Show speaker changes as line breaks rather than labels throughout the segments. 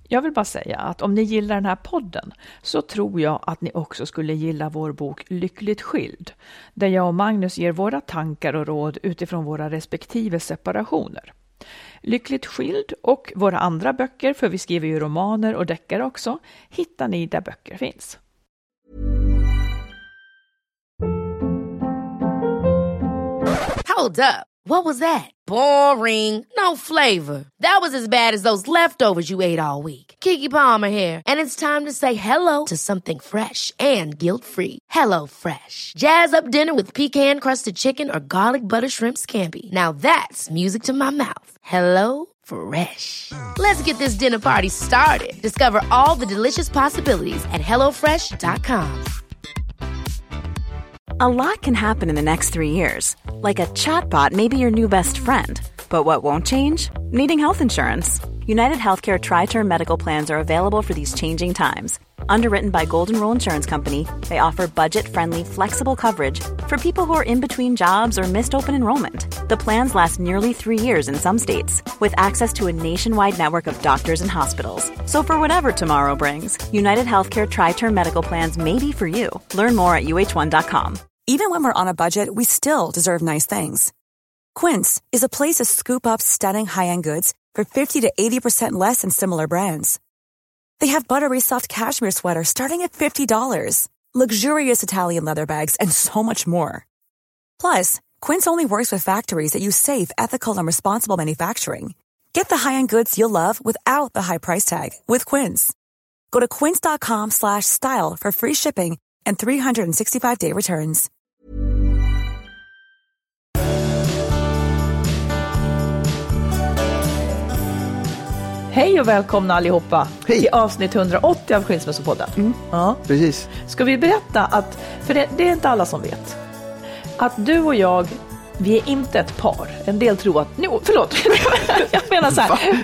Jag vill bara säga att om ni gillar den här podden så tror jag att ni också skulle gilla vår bok Lyckligt skild, där jag och Magnus ger våra tankar och råd utifrån våra respektive separationer. Lyckligt skild och våra andra böcker, för vi skriver ju romaner och deckare också, hittar ni där böcker finns.
Hold up. What was that? Boring. No flavor. That was as bad as those leftovers you ate all week. Keke Palmer here. And it's time to say hello to something fresh and guilt-free. Hello Fresh. Jazz up dinner with pecan-crusted chicken or garlic butter shrimp scampi. Now that's music to my mouth. Hello Fresh. Let's get this dinner party started. Discover all the delicious possibilities at hellofresh.com.
A lot can happen in the next 3 years. Like a chatbot may be your new best friend. But what won't change? Needing health insurance. United Healthcare Tri-Term Medical Plans are available for these changing times. Underwritten by Golden Rule Insurance Company, they offer budget-friendly, flexible coverage for people who are in between jobs or missed open enrollment. The plans last nearly 3 years in some states, with access to a nationwide network of doctors and hospitals. So for whatever tomorrow brings, United Healthcare Tri-Term Medical Plans may be for you. Learn more at uh1.com.
Even when we're on a budget, we still deserve nice things. Quince is a place to scoop up stunning high-end goods for 50 to 80% less than similar brands. They have buttery soft cashmere sweaters starting at $50, luxurious Italian leather bags, and so much more. Plus, Quince only works with factories that use safe, ethical, and responsible manufacturing. Get the high-end goods you'll love without the high price tag with Quince. Go to quince.com/style for free shipping and 365-day returns.
Hej och välkomna allihopa.
Hej.
Till avsnitt 180 av Skilsmässopodden. Ja.
Precis.
Ska vi berätta att, för det är inte alla som vet, att du och jag, vi är inte ett par. En del tror att, förlåt, jag menar så här.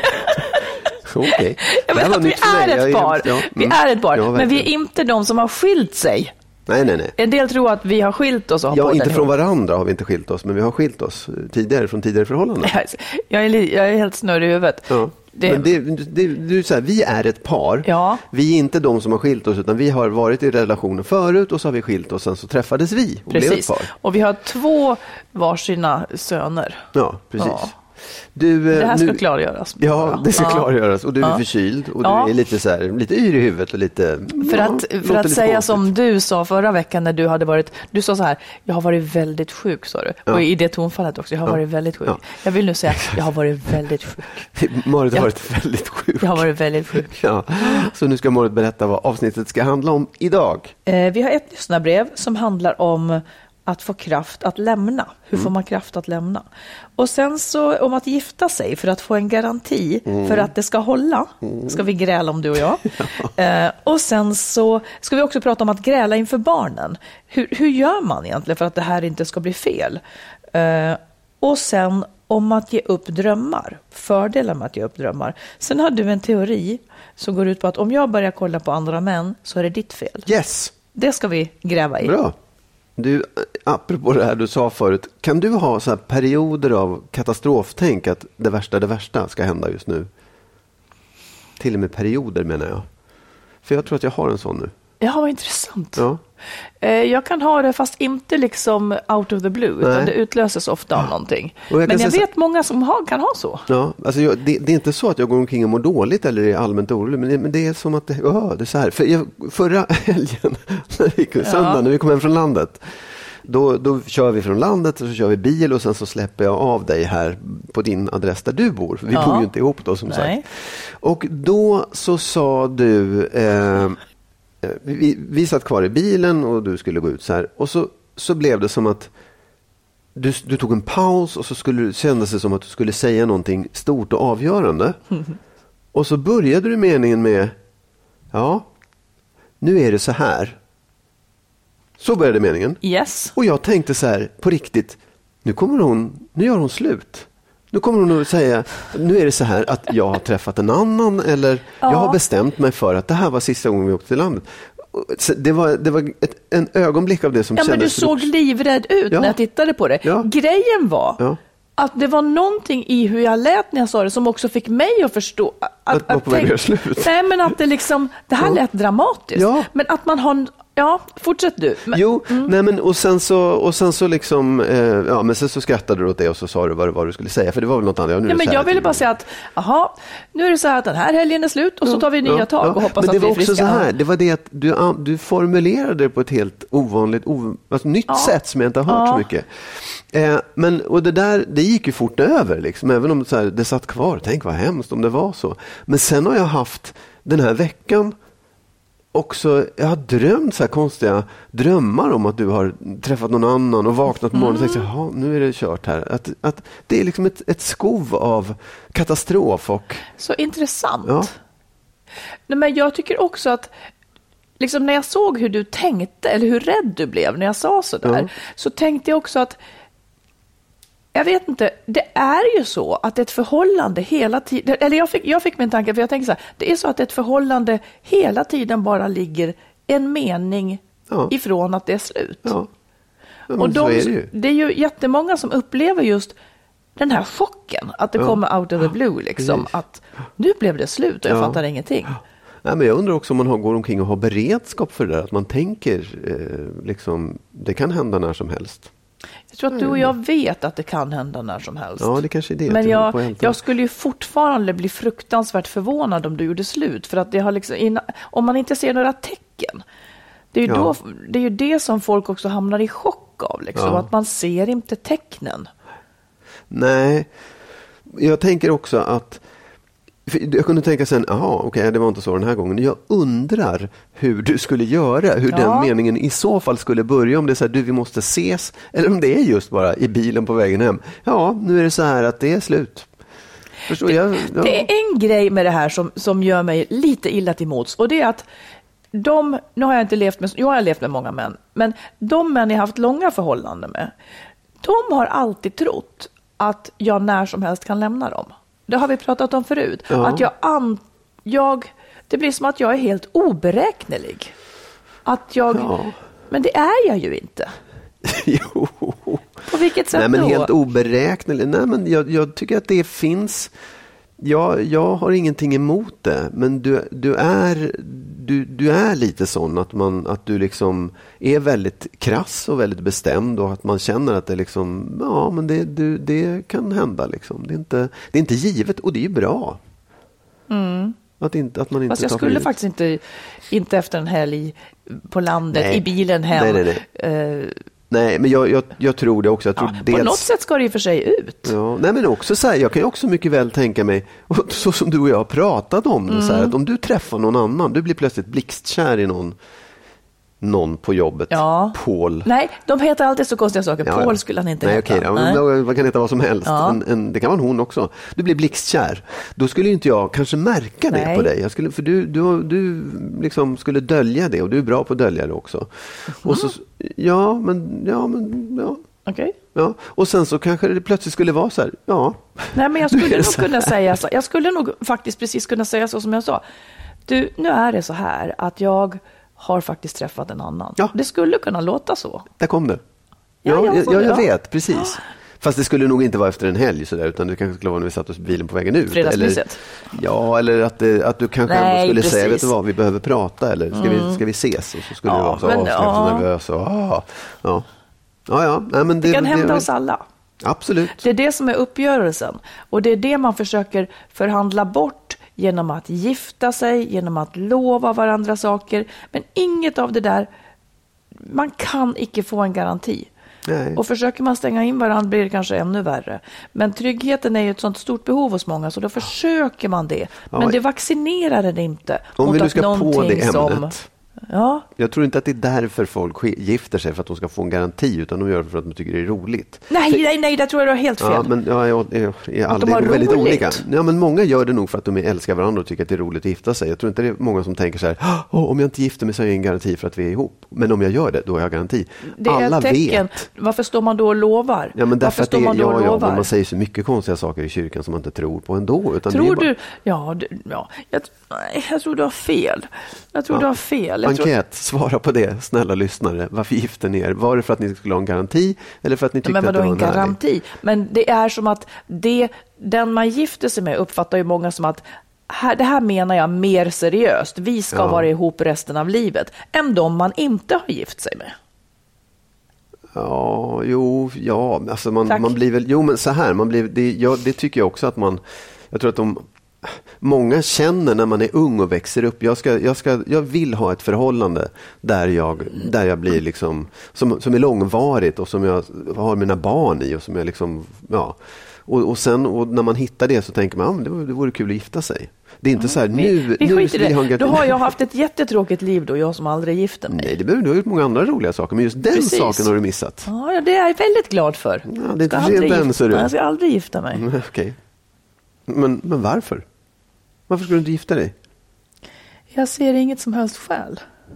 Okay.
Jag menar att vi är ett par. Vi är ett par, men vi är inte de som har skilt sig.
Nej.
En del tror att vi har skilt oss.
Ja, inte från varandra har vi inte skilt oss, men vi har skilt oss tidigare från tidigare förhållanden.
Jag är helt snurrig i huvudet.
Ja. Men du säger, vi är ett par.
Ja.
Vi är inte de som har skilt oss, utan vi har varit i relationer förut och så har vi skilt oss, sen så träffades vi och blev ett par.
Och vi har 2 varsina söner.
Ja, precis. Ja.
Det här ska klargöras.
Ja, det ska klargöras. Och du är förkyld och du är lite så här, lite yr i huvudet och lite.
För att säga konstigt. Som du sa förra veckan när du hade varit, du sa så här, jag har varit väldigt sjuk, sa du. Ja. Och i det tonfallet också, jag har varit väldigt sjuk. Ja. Jag vill nu säga, jag har varit väldigt sjuk.
Marit har varit väldigt sjuk.
Jag har varit väldigt sjuk.
Ja. Så nu ska Marit berätta vad avsnittet ska handla om idag.
Vi har ett lyssnarbrev som handlar om att få kraft att lämna. Hur får man kraft att lämna? Och sen så om att gifta sig för att få en garanti för att det ska hålla. Ska vi gräla om, du och jag. Och sen så ska vi också prata om att gräla inför barnen. Hur gör man egentligen för att det här inte ska bli fel? Och sen om att ge upp drömmar. Fördelar med att ge upp drömmar. Sen har du en teori som går ut på att om jag börjar kolla på andra män så är det ditt fel.
Yes.
Det ska vi gräva i.
Bra. Du, apropå det här du sa förut, kan du ha så här perioder av katastroftänk att det värsta ska hända just nu? Till och med perioder, menar jag. För jag tror att jag har en sån nu.
Ja, vad intressant.
Ja.
Jag kan ha det fast inte liksom out of the blue, utan det utlöses ofta av någonting. Men jag vet många som kan ha så. Ja,
alltså det är inte så att jag går omkring och mår dåligt eller är allmänt orolig, men det är som att det är så här. Förra helgen, söndag, när vi kom hem från landet, då kör vi från landet och så kör vi bil och sen så släpper jag av dig här på din adress där du bor. Vi bor ju inte ihop då, som sagt. Och då så sa du... Vi satt kvar i bilen och du skulle gå ut så här. Och så blev det som att du tog en paus och så kändes det som att du skulle säga någonting stort och avgörande. Och så började du meningen med, ja, nu är det så här. Så började meningen.
Yes.
Och jag tänkte så här, på riktigt, nu gör hon slut. Nu kommer hon att säga, nu är det så här att jag har träffat en annan eller jag har bestämt mig för att det här var sista gången vi åkte till landet. Det var en ögonblick av det som kändes...
men du såg livrädd ut när jag tittade på det. Ja. Grejen var att det var någonting i hur jag lät när jag sa det som också fick mig att förstå
att på väg att slut.
Nej, men att det liksom, det här lät dramatiskt.
Ja.
Men att man har, fortsätt du. Men,
nej men och sen så liksom, men sen så skrattade du åt det och så sa du vad du skulle säga, för det var väl något annat.
Nej, men jag ville bara säga att, nu är det så här att den här helgen är slut och så tar vi nya tag och hoppas att vi är friska. Men det var också så här, det var det att du formulerade det på ett helt ovanligt, nytt sätt som jag inte har hört så mycket. Men och det gick ju fort över liksom, även om det satt kvar. Tänk vad hemskt om det var så. Men sen har jag haft den här veckan också, jag har drömt så här konstiga drömmar om att du har träffat någon annan och vaknat på morgonen och tänkt nu är det kört här. Att det är liksom ett skov av katastrof. Så intressant. Ja. Nej, men jag tycker också att liksom när jag såg hur du tänkte eller hur rädd du blev när jag sa så där, så tänkte jag också att jag vet inte, det är ju så att ett förhållande hela tiden, eller jag fick min tanke, för jag tänker så här, det är så att ett förhållande hela tiden bara ligger en mening ifrån att det är slut. Ja. Och det är ju jättemånga som upplever just den här chocken, att det kommer out of the blue, liksom, att nu blev det slut och jag fattar ingenting.
Nej, men jag undrar också om man går omkring och har beredskap för det där, att man tänker liksom, det kan hända när som helst.
Jag tror att du och jag vet att det kan hända när som helst.
Ja, det kanske är det.
Men jag skulle ju fortfarande bli fruktansvärt förvånad om du gjorde slut. För att det har liksom, om man inte ser några tecken. Det är ju det som folk också hamnar i chock av. Liksom, att man ser inte tecknen.
Nej, jag tänker också att jag kunde tänka sen, det var inte så den här gången. Jag undrar hur du skulle göra, hur den meningen i så fall skulle börja, om det är så här, vi måste ses, eller om det är just bara i bilen på vägen hem. Ja, nu är det så här att det är slut. Förstår jag? Ja.
Det är en grej med det här som gör mig lite illa till mods, och det är att nu har jag inte levt med, jag har levt med många män, men de män jag haft långa förhållanden med, de har alltid trott att jag när som helst kan lämna dem. Det har vi pratat om förut. Att det blir som att jag är helt oberäknelig. Men det är jag ju inte.
Jo.
På vilket sätt då?
Nej, men helt oberäknelig. Nej, men jag tycker att det finns. Jag har ingenting emot det, men du är lite sån att du liksom är väldigt krass och väldigt bestämd, och att man känner att det liksom, men det kan hända liksom. Det är inte givet, och det är ju bra. Att man inte.
Fast jag skulle faktiskt inte efter en helg på landet i bilen hem.
Nej, men jag tror det också. Jag tror
på något sätt ska det ju för sig ut.
Ja, nej, men också så här, jag kan ju också mycket väl tänka mig, så som du och jag har pratat om det, så här, att om du träffar någon annan, du blir plötsligt blixtkär i någon på jobbet. Paul.
Nej, de heter alltid så konstiga saker. Paul skulle han inte heta.
Nej. Man kan heta vad som helst. Det kan vara hon också. Du blir blixtkär. Då skulle ju inte jag kanske märka det på dig. För du liksom skulle dölja det, och du är bra på att dölja det också. Och så,
Okej.
Ja, och sen så kanske det plötsligt skulle vara så här,
Nej, men jag skulle nog kunna säga så. Jag skulle nog faktiskt precis kunna säga så som jag sa. Du, nu är det så här att jag har faktiskt träffat en annan. Ja. Det skulle kunna låta så.
Där kom det. Jag vet, precis. Fast det skulle nog inte vara efter en helg så där, utan det kanske skulle vara när vi satt oss i bilen på vägen ut.
Fredagsmyset.
Eller att du kanske ändå skulle säga, vet du vad, vi behöver prata, eller ska vi ses? Och så skulle det vara så, så nervös. Nej, men
det kan hända oss alla.
Absolut.
Det är det som är uppgörelsen. Och det är det man försöker förhandla bort genom att gifta sig, genom att lova varandra saker. Men inget av det där, man kan inte få en garanti.
Nej.
Och försöker man stänga in varandra blir det kanske ännu värre. Men tryggheten är ju ett sånt stort behov hos många, så då försöker man det. Men det vaccinerar det inte.
Om vi nu ska på det ämnet.
Ja.
Jag tror inte att det är därför folk gifter sig, för att de ska få en garanti, utan de gör det för att de tycker det är roligt.
Nej, det tror jag är helt fel.
Ja, men alla är väldigt olika. Ja, men många gör det nog för att de älskar varandra och tycker att det är roligt att gifta sig. Jag tror inte det är många som tänker så här, om jag inte gifter mig så är jag en garanti för att vi är ihop. Men om jag gör det, då är jag garanti.
Det är alla tecken. Vet. Varför står man då och lovar?
Ja, men därför att men man säger så mycket konstiga saker i kyrkan som man inte tror på ändå. Utan
tror du? Jag tror du har fel. Du har fel.
enkät. Svara på det, snälla lyssnare. Varför gifte ni er? Var det för att ni skulle ha en garanti eller för att ni tyckte att det var en
garanti? Men det är som att den man gifter sig med uppfattar ju många som att det här menar jag mer seriöst. Vi ska vara ihop resten av livet än de man inte har gift sig med.
Alltså man blir väl, men så här, man blir, det tycker jag också att jag tror att många känner när man är ung och växer upp. Jag vill ha ett förhållande där jag blir liksom som är långvarigt och som jag har mina barn i och som jag liksom och sen när man hittar det så tänker man det vore kul att gifta sig. Det är inte så här nu
då har jag haft ett jättetråkigt liv då, jag som aldrig gifte mig.
Nej, du har gjort många andra roliga saker, men just den saken har du missat.
Ja, det är jag väldigt glad för.
Ja, det är inte för sent än, så du.
Jag ska aldrig gifta mig.
Okej. Men varför? Varför ska du inte gifta dig?
Jag ser inget som helst skäl.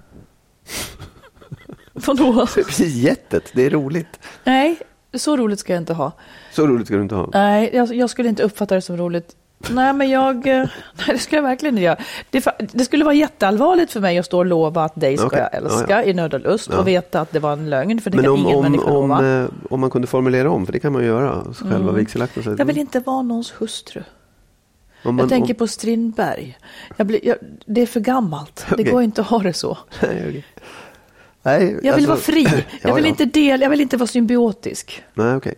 Vadå?
Jättet, det är roligt.
Nej, så roligt ska jag inte ha.
Så roligt ska du inte ha?
Nej, jag skulle inte uppfatta det som roligt. Nej, men nej, det skulle jag verkligen inte göra. Det skulle vara jätteallvarligt för mig att stå och lova att dig ska jag älska i nöd och lust och veta att det var en lögn, för det kan ingen människa lova.
Om man kunde formulera om, för det kan man göra, själva vigselakten.
Jag vill inte vara någons hustru. Jag tänker på Strindberg. Det är för gammalt. Det går inte att ha det så.
Nej,
jag vill vara fri. Jag vill inte vara symbiotisk.
Nej, okej.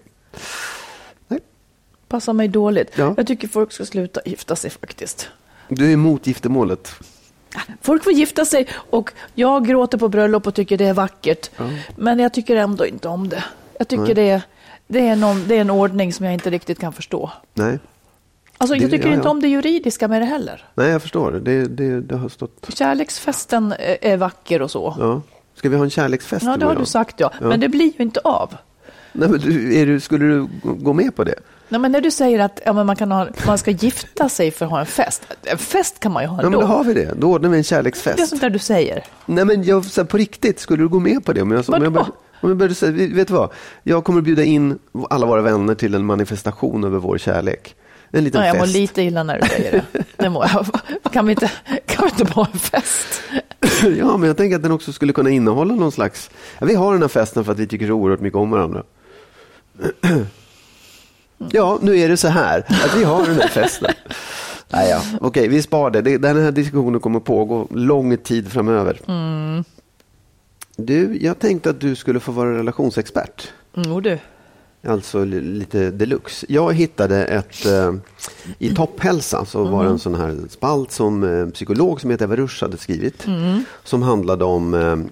Passar mig dåligt. Ja. Jag tycker folk ska sluta gifta sig faktiskt.
Du är emot giftermålet.
Folk får gifta sig och jag gråter på bröllop och tycker det är vackert. Ja. Men jag tycker ändå inte om det. Jag tycker det är en ordning som jag inte riktigt kan förstå.
Nej.
Alltså jag tycker inte om det juridiska med det heller.
Nej, jag förstår. Det har stått...
Kärleksfesten är vacker och så.
Ja. Ska vi ha en kärleksfest?
Ja, det har du sagt, ja. Men det blir ju inte av.
Nej, men skulle du gå med på det?
Nej, men när du säger att man ska gifta sig för att ha en fest. En fest kan man ju ha ändå.
Ja, men då har vi det. Då ordnar vi en kärleksfest.
Det är sånt där du säger.
Nej, men på riktigt, skulle du gå med på det? Om jag började säga, vet du vad? Jag kommer att bjuda in alla våra vänner till en manifestation över vår kärlek. En liten fest.
Jag mår lite illa när du säger det. Kan vi inte ha en fest?
Ja, men jag tänker att den också skulle kunna innehålla någon slags... Ja, vi har den här festen för att vi tycker så oerhört mycket om varandra. Ja, nu är det så här att vi har den här festen. Okej, vi spar det. Den här diskussionen kommer pågå lång tid framöver. Du, jag tänkte att du skulle få vara relationsexpert.
Du.
Alltså lite deluxe. Jag hittade i Topphälsa så var det en sån här spalt som psykolog som heter Eva Rusch hade skrivit. Som handlade om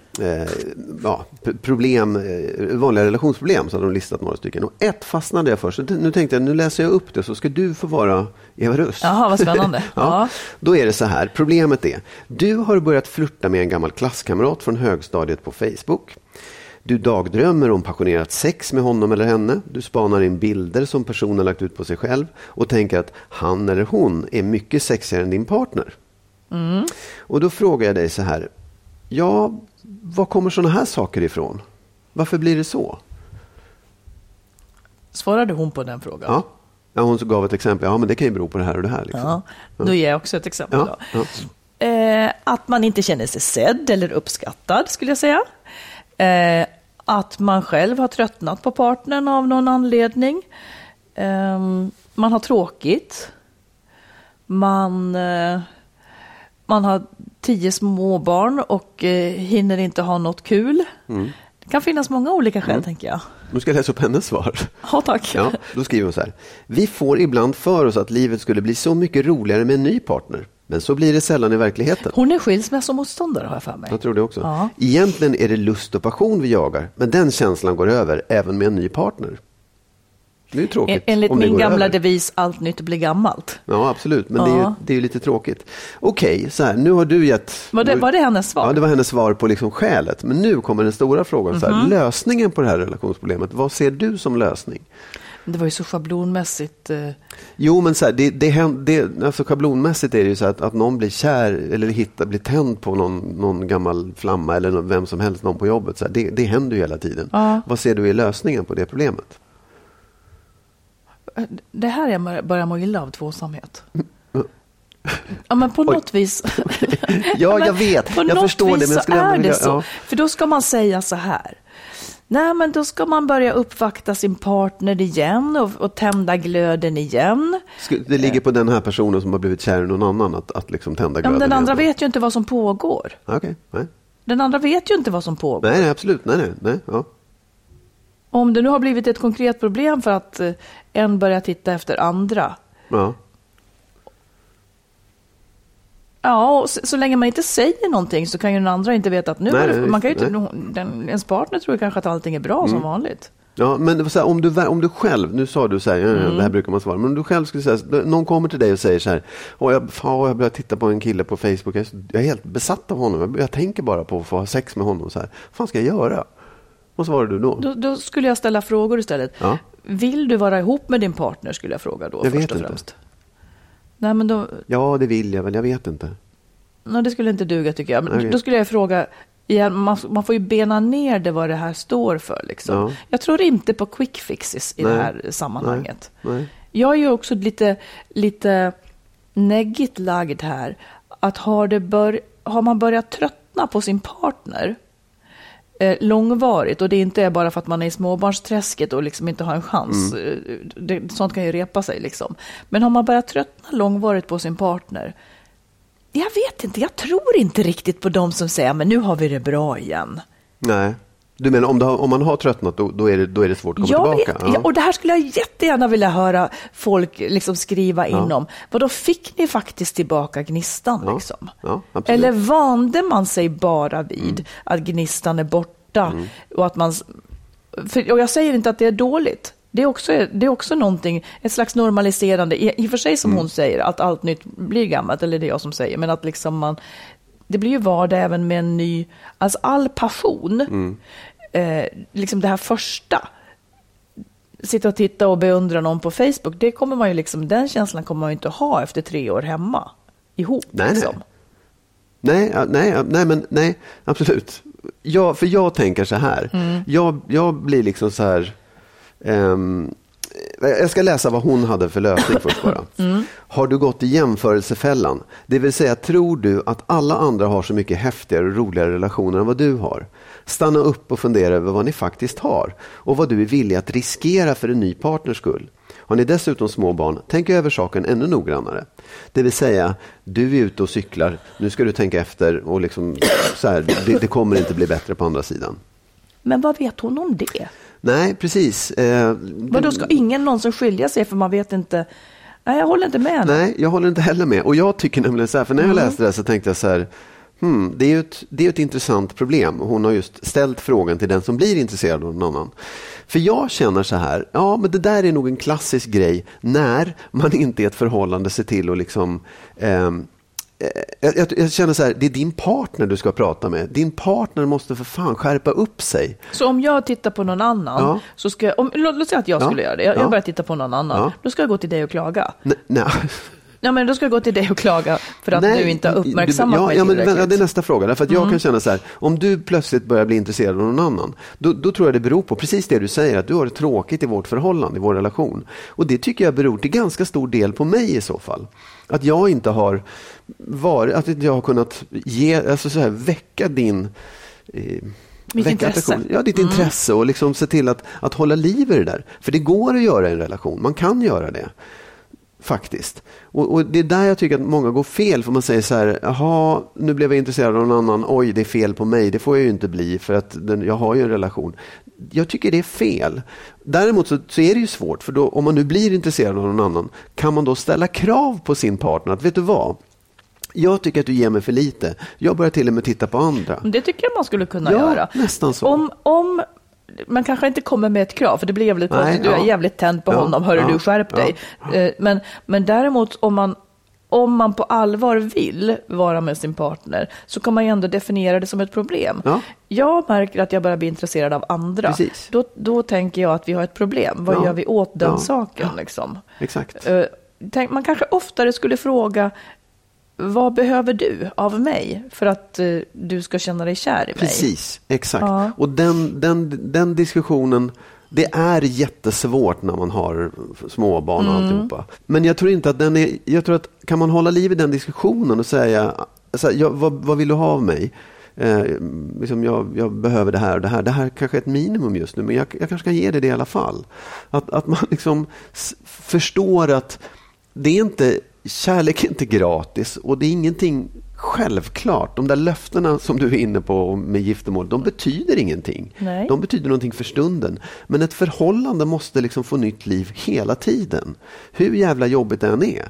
vanliga relationsproblem, så hade de listat några stycken. Och ett fastnade jag för, så nu tänkte jag, nu läser jag upp det så ska du få vara Eva Rusch.
Jaha, vad spännande.
Ja. Då är det så här, problemet är, du har börjat flirta med en gammal klasskamrat från högstadiet på Facebook. Du dagdrömmer om passionerat sex med honom eller henne. Du spanar in bilder som personen lagt ut på sig själv och tänker att han eller hon är mycket sexigare än din partner. Och då frågar jag dig så här. Ja, var kommer sådana här saker ifrån? Varför blir det så?
Svarade hon på den frågan?
Ja, hon gav ett exempel. Ja, men det kan ju bero på det här och det här. Liksom.
Då ger jag också ett exempel. Att man inte känner sig sedd eller uppskattad, skulle jag säga. Att man själv har tröttnat på partnern av någon anledning. Man har tråkigt. Man har 10 småbarn och hinner inte ha något kul. Det kan finnas många olika skäl, tänker jag.
Nu ska jag läsa upp hennes svar.
Ja, tack.
Ja, då skriver hon så här. Vi får ibland för oss att livet skulle bli så mycket roligare med en ny partner. Men så blir det sällan i verkligheten.
Hon är skilsmässomotståndare, har jag för mig.
Jag tror det också.
Ja.
Egentligen är det lust och passion vi jagar. Men den känslan går över även med en ny partner. Det är ju tråkigt.
Enligt min gamla devis, allt nytt blir gammalt.
Ja, absolut. Men det är ju lite tråkigt. Okej, så här, nu har du gett...
Var det hennes svar?
Ja, det var hennes svar på liksom skälet. Men nu kommer den stora frågan. Så här, lösningen på det här relationsproblemet. Vad ser du som lösning?
Det var ju så schablonmässigt.
Jo, men så här, alltså schablonmässigt är det ju så att någon blir kär eller blir tänd på någon gammal flamma eller vem som helst, någon på jobbet. Så här, det händer ju hela tiden. Ja. Vad ser du i lösningen på det problemet?
Det här är börjar må illa av tvåsamhet. Ja, men på något vis.
Ja, jag vet.
På
jag
något
förstår
vis
det. Men jag skulle
så är
vilja,
det så.
ja.
För då ska man säga så här. Nej, men då ska man börja uppvakta sin partner igen och tända glöden igen.
Det ligger på den här personen som har blivit kär i någon annan att liksom tända glöden.
Men den andra
igen.
vet ju inte vad som pågår.
Okej, nej.
Den andra vet ju inte vad som pågår.
Nej, absolut. Nej, ja.
Om det nu har blivit ett konkret problem för att en börjar titta efter andra.
Ja.
Ja, och så länge man inte säger någonting så kan ju den andra inte veta att nu man kan ju inte, ens partner tror kanske att allting är bra som vanligt.
Ja, men så här, om du själv, nu sa du så här, det här brukar man svara, men om du själv skulle säga, någon kommer till dig och säger så här, jag börjar titta på en kille på Facebook, jag är helt besatt av honom, jag tänker bara på att få ha sex med honom, så här, vad fan ska jag göra? Vad svarar du då?
Då skulle jag ställa frågor istället. Ja. Vill du vara ihop med din partner, skulle jag fråga då,
jag
först och främst. Nej, men då...
Ja, det vill jag väl, jag vet inte.
Nej, det skulle inte duga tycker jag. Men då skulle jag fråga, man får ju bena ner det vad det här står för. Liksom. Ja. Jag tror inte på quick fixes i det här sammanhanget. Nej. Jag är ju också lite neggigt lagd här. Att har man börjat tröttna på sin partner långvarigt, och det inte är bara för att man är i småbarnsträsket och liksom inte har en chans. Sånt kan ju repa sig liksom. Men har man börjat tröttna långvarigt på sin partner, jag vet inte, jag tror inte riktigt på dem som säger men nu har vi det bra igen. Nej.
Du menar om man har tröttnat då är det svårt att komma tillbaka?
Ja, och det här skulle jag jättegärna vilja höra folk liksom skriva in om. Vad då fick ni faktiskt tillbaka gnistan liksom? Ja, eller vande man sig bara vid att gnistan är borta och att man... och jag säger inte att det är dåligt. Det är också någonting, ett slags normaliserande, i och för sig som hon säger, att allt nytt blir gammalt, eller det är jag som säger, men att liksom det blir ju vardag även med en ny, alltså all passion, liksom det här första, sitta och titta och beundra någon på Facebook, det kommer man ju liksom, den känslan kommer man ju inte ha efter 3 år hemma, ihop.
Nej,
liksom.
Nej, absolut. För jag tänker så här, jag blir liksom så här, jag ska läsa vad hon hade för lösning först bara. Har du gått i jämförelsefällan? Det vill säga, tror du att alla andra har så mycket häftigare och roligare relationer än vad du har? Stanna upp och fundera över vad ni faktiskt har och vad du är villig att riskera för en ny partners skull. Har ni dessutom små barn, tänk över saken ännu noggrannare. Det vill säga, du är ute och cyklar, nu ska du tänka efter och liksom, så här, det kommer inte bli bättre på andra sidan.
Men vad vet hon om det?
Nej, precis.
Då ska ingen någonsin skilja sig för man vet inte. Nej, jag håller inte med henne.
Nej, jag håller inte heller med. Och jag tycker nämligen så här, för när jag läste det så tänkte jag så här, det är ju ett intressant problem. Hon har just ställt frågan till den som blir intresserad av någon annan. För jag känner så här, men det där är nog en klassisk grej när man inte i ett förhållande ser till att liksom... Jag känner så här, det är din partner du ska prata med. Din partner måste för fan skärpa upp sig.
Så om jag tittar på någon annan så ska låt säga att jag skulle göra det. Jag börjar titta på någon annan. Då ska jag gå till dig och klaga.
Nej.
Ja, men då ska jag gå till dig och klaga för att du inte har uppmärksammat mig tillräckligt.
Men det är nästa fråga. Därför att jag kan känna så här, om du plötsligt börjar bli intresserad av någon annan, då tror jag det beror på precis det du säger, att du har det tråkigt i vårt förhållande, i vår relation. Och det tycker jag beror till ganska stor del på mig i så fall. Att jag inte har kunnat väcka din...
Mitt intresse.
Ja, ditt intresse och liksom se till att hålla liv i det där. För det går att göra i en relation. Man kan göra det. Faktiskt. Och det är där jag tycker att många går fel. För man säger så här, jaha, nu blev jag intresserad av någon annan. Oj, det är fel på mig. Det får jag ju inte bli för att jag har ju en relation. Jag tycker det är fel. Däremot så är det ju svårt. För då, om man nu blir intresserad av någon annan, kan man då ställa krav på sin partner att vet du vad? Jag tycker att du ger mig för lite. Jag börjar till och med titta på andra.
Det tycker jag man skulle kunna göra.
Nästan så.
Om man kanske inte kommer med ett krav, för det blir jävligt konstigt. Du är jävligt tänd på honom, du skärp dig. Men däremot om man på allvar vill vara med sin partner så kan man ju ändå definiera det som ett problem. Jag märker att jag börjar bli intresserad av andra. Då tänker jag att vi har ett problem. Vad gör vi åt den saken? Liksom?
Exakt.
Man kanske oftare skulle fråga, vad behöver du av mig för att du ska känna dig kär i mig?
Precis, exakt. Och den diskussionen Det är jättesvårt när man har småbarn och alltihopa. Men jag tror inte att jag tror att kan man hålla liv i den diskussionen och säga så här, vad vill du ha av mig? Liksom jag behöver det här och det här. Det här kanske är ett minimum just nu, men jag kanske kan ge det i alla fall. Att man liksom förstår att det är inte, kärlek är inte gratis och det är ingenting självklart. De där löftena som du är inne på med giftermål, de betyder ingenting.
Nej.
De betyder någonting för stunden. Men ett förhållande måste liksom få nytt liv hela tiden. Hur jävla jobbigt det än är.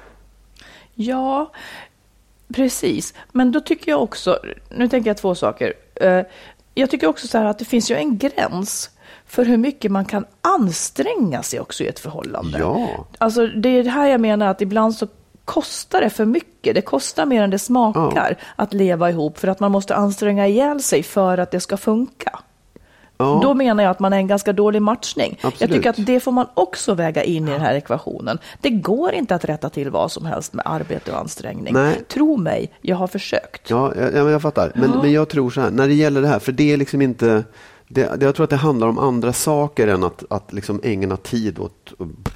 Ja, precis. Men då tycker jag också, nu tänker jag 2 saker. Jag tycker också så här att det finns ju en gräns för hur mycket man kan anstränga sig också i ett förhållande.
Ja.
Alltså det är det här jag menar, att ibland så kostar det för mycket. Det kostar mer än det smakar att leva ihop, för att man måste anstränga ihjäl sig för att det ska funka.
Ja.
Då menar jag att man är en ganska dålig matchning.
Absolut.
Jag tycker att det får man också väga in i den här ekvationen. Det går inte att rätta till vad som helst med arbete och ansträngning.
Nej.
Tro mig, jag har försökt.
Ja, jag fattar. Men jag tror så här, när det gäller det här, för det är liksom inte... jag tror att det handlar om andra saker än att liksom ägna tid åt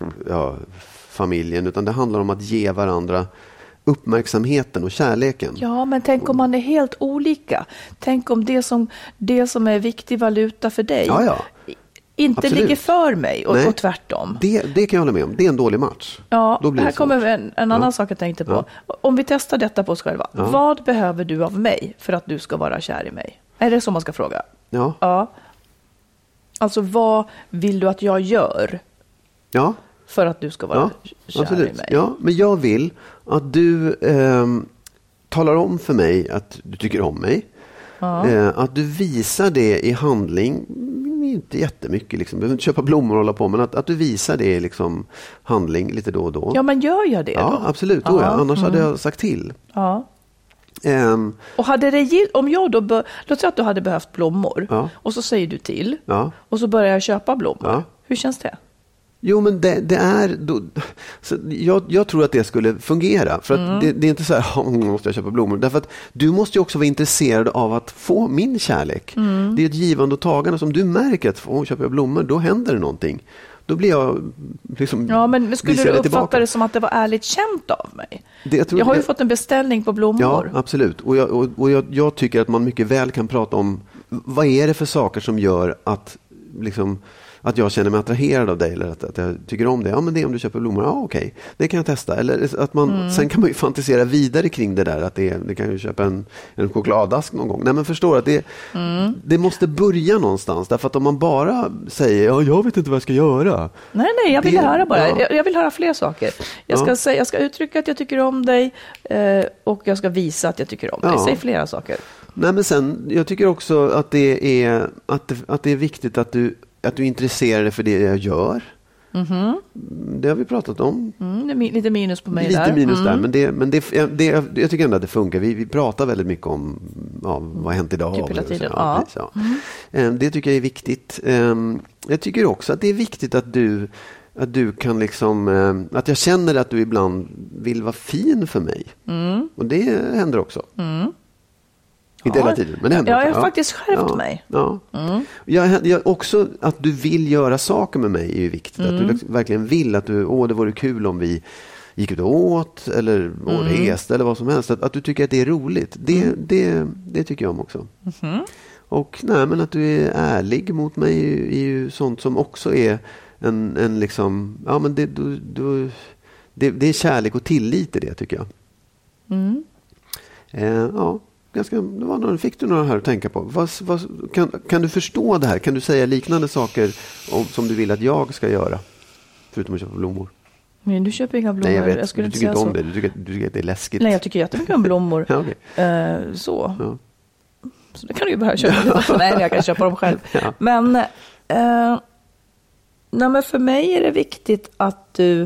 familjen, utan det handlar om att ge varandra uppmärksamheten och kärleken.
Ja, men tänk om man är helt olika. Tänk om det som är viktig valuta för dig inte
Absolut.
ligger för mig och tvärtom.
Det kan jag hålla med om. Det är en dålig match.
Ja,
då blir
här
det
kommer en annan sak jag tänkte på. Om vi testar detta på oss själva. Vad behöver du av mig för att du ska vara kär i mig? Är det så man ska fråga? Ja. Alltså, vad vill du att jag gör? Ja. För att du ska vara kär i mig.
Ja, men jag vill att du talar om för mig att du tycker om mig. Att du visar det i handling. Inte jättemycket, liksom. Du behöver inte köpa blommor och hålla på, men att du visar det i liksom handling lite då och då.
Ja, men gör jag det då?
Ja, absolut. Annars hade jag sagt till.
Ja. Och om jag då låt säga att du hade behövt blommor och så säger du till och så börjar jag köpa blommor. Hur känns det?
Jo, men det är då, så jag tror att det skulle fungera, för att det är inte så här, måste jag köpa blommor, därför att du måste ju också vara intresserad av att få min kärlek. Det är ett givande och tagande. Som du märker att köper jag blommor, då händer det någonting. Då blir jag liksom...
Ja, men skulle du uppfatta det som att det var ärligt känt av mig? Jag har ju fått en beställning på blommor.
Ja, absolut. Och jag tycker att man mycket väl kan prata om vad är det för saker som gör att liksom... att jag känner mig attraherad av dig, eller att jag tycker om det. Ja, men det är om du köper blommor. Ja, okej. Det kan jag testa. Eller att man, sen kan man ju fantisera vidare kring det där. Att det kan ju köpa en chokladask någon gång. Nej, men förstår att det måste börja någonstans. Därför att om man bara säger, jag vet inte vad jag ska göra.
Nej, jag vill höra bara. Ja. Jag vill höra fler saker. Jag ska uttrycka att jag tycker om dig och jag ska visa att jag tycker om dig. Säg flera saker.
Nej, men sen, jag tycker också att det är viktigt att du är intresserad för det jag gör. Det har vi pratat om.
Det är lite minus på mig
där. Lite minus där, men jag tycker ändå att det funkar. Vi pratar väldigt mycket om vad har hänt idag.
Typ hela tiden.
Det tycker jag är viktigt. Jag tycker också att det är viktigt att du kan liksom, att jag känner att du ibland vill vara fin för mig. Och det händer också. Inte hela tiden, men det händer.
Jag har faktiskt skärpt mig.
Ja. Jag också att du vill göra saker med mig är ju viktigt. Att du verkligen vill att det vore kul om vi gick ut och åt eller reste eller vad som helst. Att du tycker att det är roligt. Det tycker jag om också. Och men att du är ärlig mot mig är ju sånt som också är en liksom, men det är kärlek och tillit i det, tycker jag. Fick du några här att tänka på? Kan du förstå det här? Kan du säga liknande saker som du vill att jag ska göra? Förutom att köpa blommor.
Men du köper inga blommor.
Nej, jag vet.
Jag skulle
du tycker
inte
inte om
så.
det. Du tycker att det är läskigt.
Nej, jag tycker jättemycket om blommor.
Okay.
Så det kan du ju börja köpa. Nej, jag kan köpa dem själv. Men för mig är det viktigt att du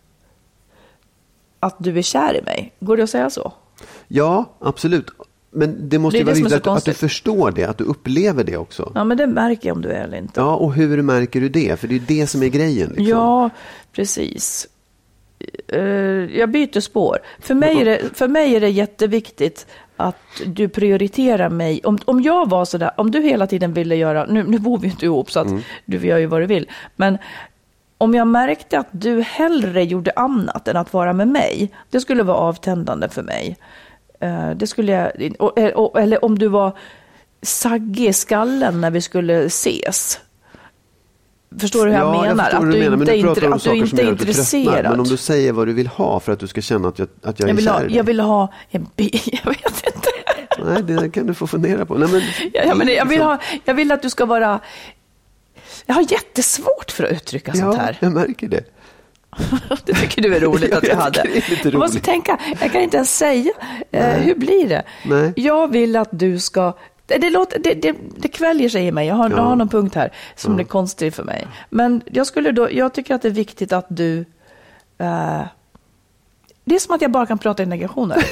är kär i mig. Går det att säga så?
Ja, absolut. Men det måste ju vara viktigt att du förstår det, att du upplever det också. Ja,
men det märker jag om du är eller inte.
Ja, och hur märker du det? För det är ju det som är grejen. Liksom.
Ja, precis. jag byter spår. För mig är det jätteviktigt att du prioriterar mig. Om jag var sådär, om du hela tiden ville göra, nu bor vi inte ihop så att du gör ju vad du vill, men om jag märkte att du hellre gjorde annat än att vara med mig, det skulle vara avtändande för mig. Det skulle jag, eller om du var saggig i skallen när vi skulle ses. Förstår du hur jag menar? Att du inte är intresserad.
Men om du säger vad du vill ha för att du ska känna att jag är kär.
Jag vill ha en bil, jag vet inte.
Nej, det kan du få fundera på. Nej, men,
jag vill att du ska vara... Jag har jättesvårt för att uttrycka sånt här.
Jag märker det.
Det tycker du är roligt att jag hade. Jag måste tänka, jag kan inte ens säga. Hur blir det?
Nej.
Jag vill att du ska... Det kväljer sig i mig. Jag har någon punkt här som blir konstig för mig. Men jag tycker att det är viktigt att du... det är som att jag bara kan prata i negationer.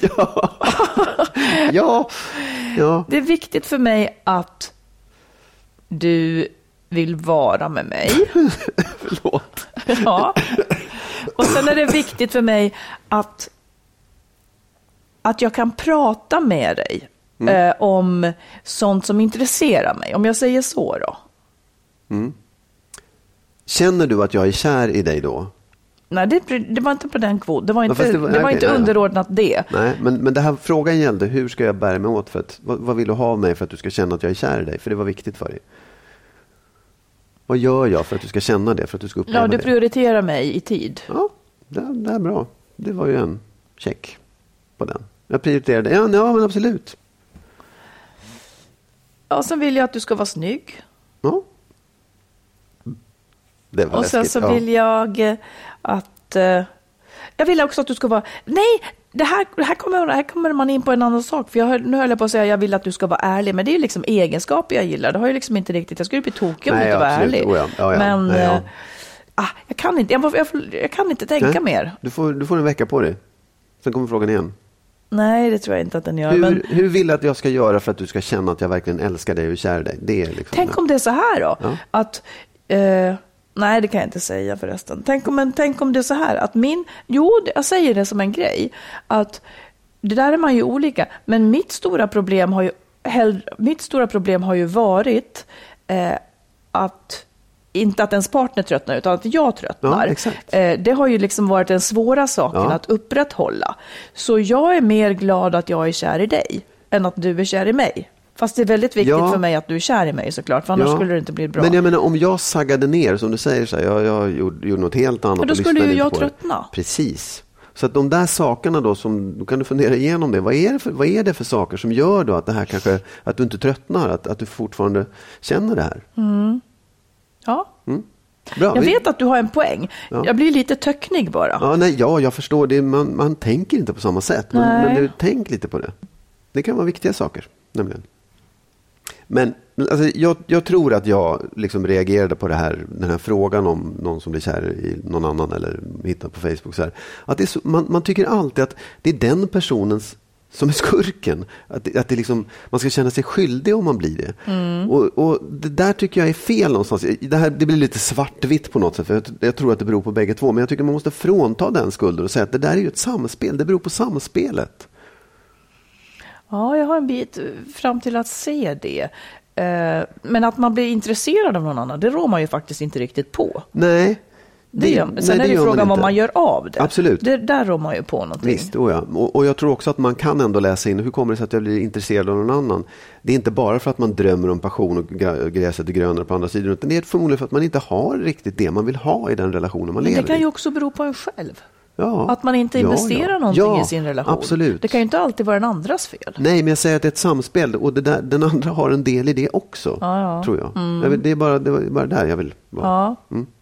Ja. Det är viktigt för mig att du vill vara med mig.
Förlåt.
Ja. Och sen är det viktigt för mig att jag kan prata med dig om sånt som intresserar mig. Om jag säger så då.
Känner du att jag är kär i dig då?
Nej, det var inte på den kvot. Det var inte underordnat det.
Nej, men det här frågan gällde, hur ska jag bära mig åt för att, vad vill du ha av mig för att du ska känna att jag är kär i dig? För det var viktigt för dig. Vad gör jag för att du ska känna det, för att du ska uppleva det?
Du prioriterar mig i tid.
Ja, det är bra. Det var ju en check på den. Jag prioriterade. Ja, men absolut.
Ja, sen vill jag att du ska vara snygg.
Ja. Det var
och
läskigt.
Sen så vill jag att... jag vill också att du ska vara... Nej, det här kommer man in på en annan sak. För nu höll jag på att säga att jag vill att du ska vara ärlig. Men det är ju liksom egenskaper jag gillar. Det har ju liksom inte riktigt... Jag skulle bli tokig om du inte var ärlig. Men jag kan inte. Jag kan inte tänka mer.
Du får en vecka på dig. Sen kommer frågan igen.
Nej, det tror jag inte att den gör.
Hur vill du att jag ska göra för att du ska känna att jag verkligen älskar dig och är kär i dig? Det är liksom
Tänk om det är så här då. Ja. Att... nej, det kan jag inte säga förresten. Tänk om det är så här att jag säger det som en grej att det där är man ju olika, men mitt stora problem har ju varit att inte att ens partner tröttnar utan att jag tröttnar.
Ja, exakt.
Det har ju liksom varit den svåra saken att upprätthålla. Så jag är mer glad att jag är kär i dig än att du är kär i mig. Fast det är väldigt viktigt för mig att du är kär i mig såklart, för annars skulle det inte bli bra.
Men jag menar, om jag saggade ner, som du säger, så här, jag gjorde något helt annat.
Men då skulle ju jag tröttna.
Precis. Så att de där sakerna då, då kan du fundera igenom det. Vad är det för saker som gör då att det här kanske, att du inte tröttnar, att du fortfarande känner det här?
Ja.
Bra.
Jag vet att du har en poäng. Ja. Jag blir lite töcknig bara.
Jag förstår det. Man tänker inte på samma sätt. Men du tänk lite på det. Det kan vara viktiga saker, nämligen. Men alltså, jag tror att jag liksom reagerade på den här frågan om någon som blir kär i någon annan eller hittar på Facebook så här. Att det är så, man tycker alltid att det är den personens som är skurken. Att det liksom, man ska känna sig skyldig om man blir det. Och det där tycker jag är fel någonstans. Det blir lite svartvitt på något sätt. För jag tror att det beror på bägge två. Men jag tycker man måste frånta den skulden och säga att det där är ju ett samspel. Det beror på samspelet.
Ja, jag har en bit fram till att se det. Men att man blir intresserad av någon annan, det rår man ju faktiskt inte riktigt på.
Nej.
Sen är det frågan vad man gör av det.
Absolut.
Där rår man ju på någonting.
Visst, och jag tror också att man kan ändå läsa in hur kommer det sig att jag blir intresserad av någon annan. Det är inte bara för att man drömmer om passion och gräset är grönare på andra sidor, utan det är förmodligen för att man inte har riktigt det man vill ha i den relationen man lever i.
Det kan ju också bero på en själv.
Ja.
Att man inte investerar någonting i sin relation.
Absolut.
Det kan ju inte alltid vara den andras fel.
Nej, men jag säger att det är ett samspel och den andra har en del i det också, tror jag. Det var bara där jag vill vara.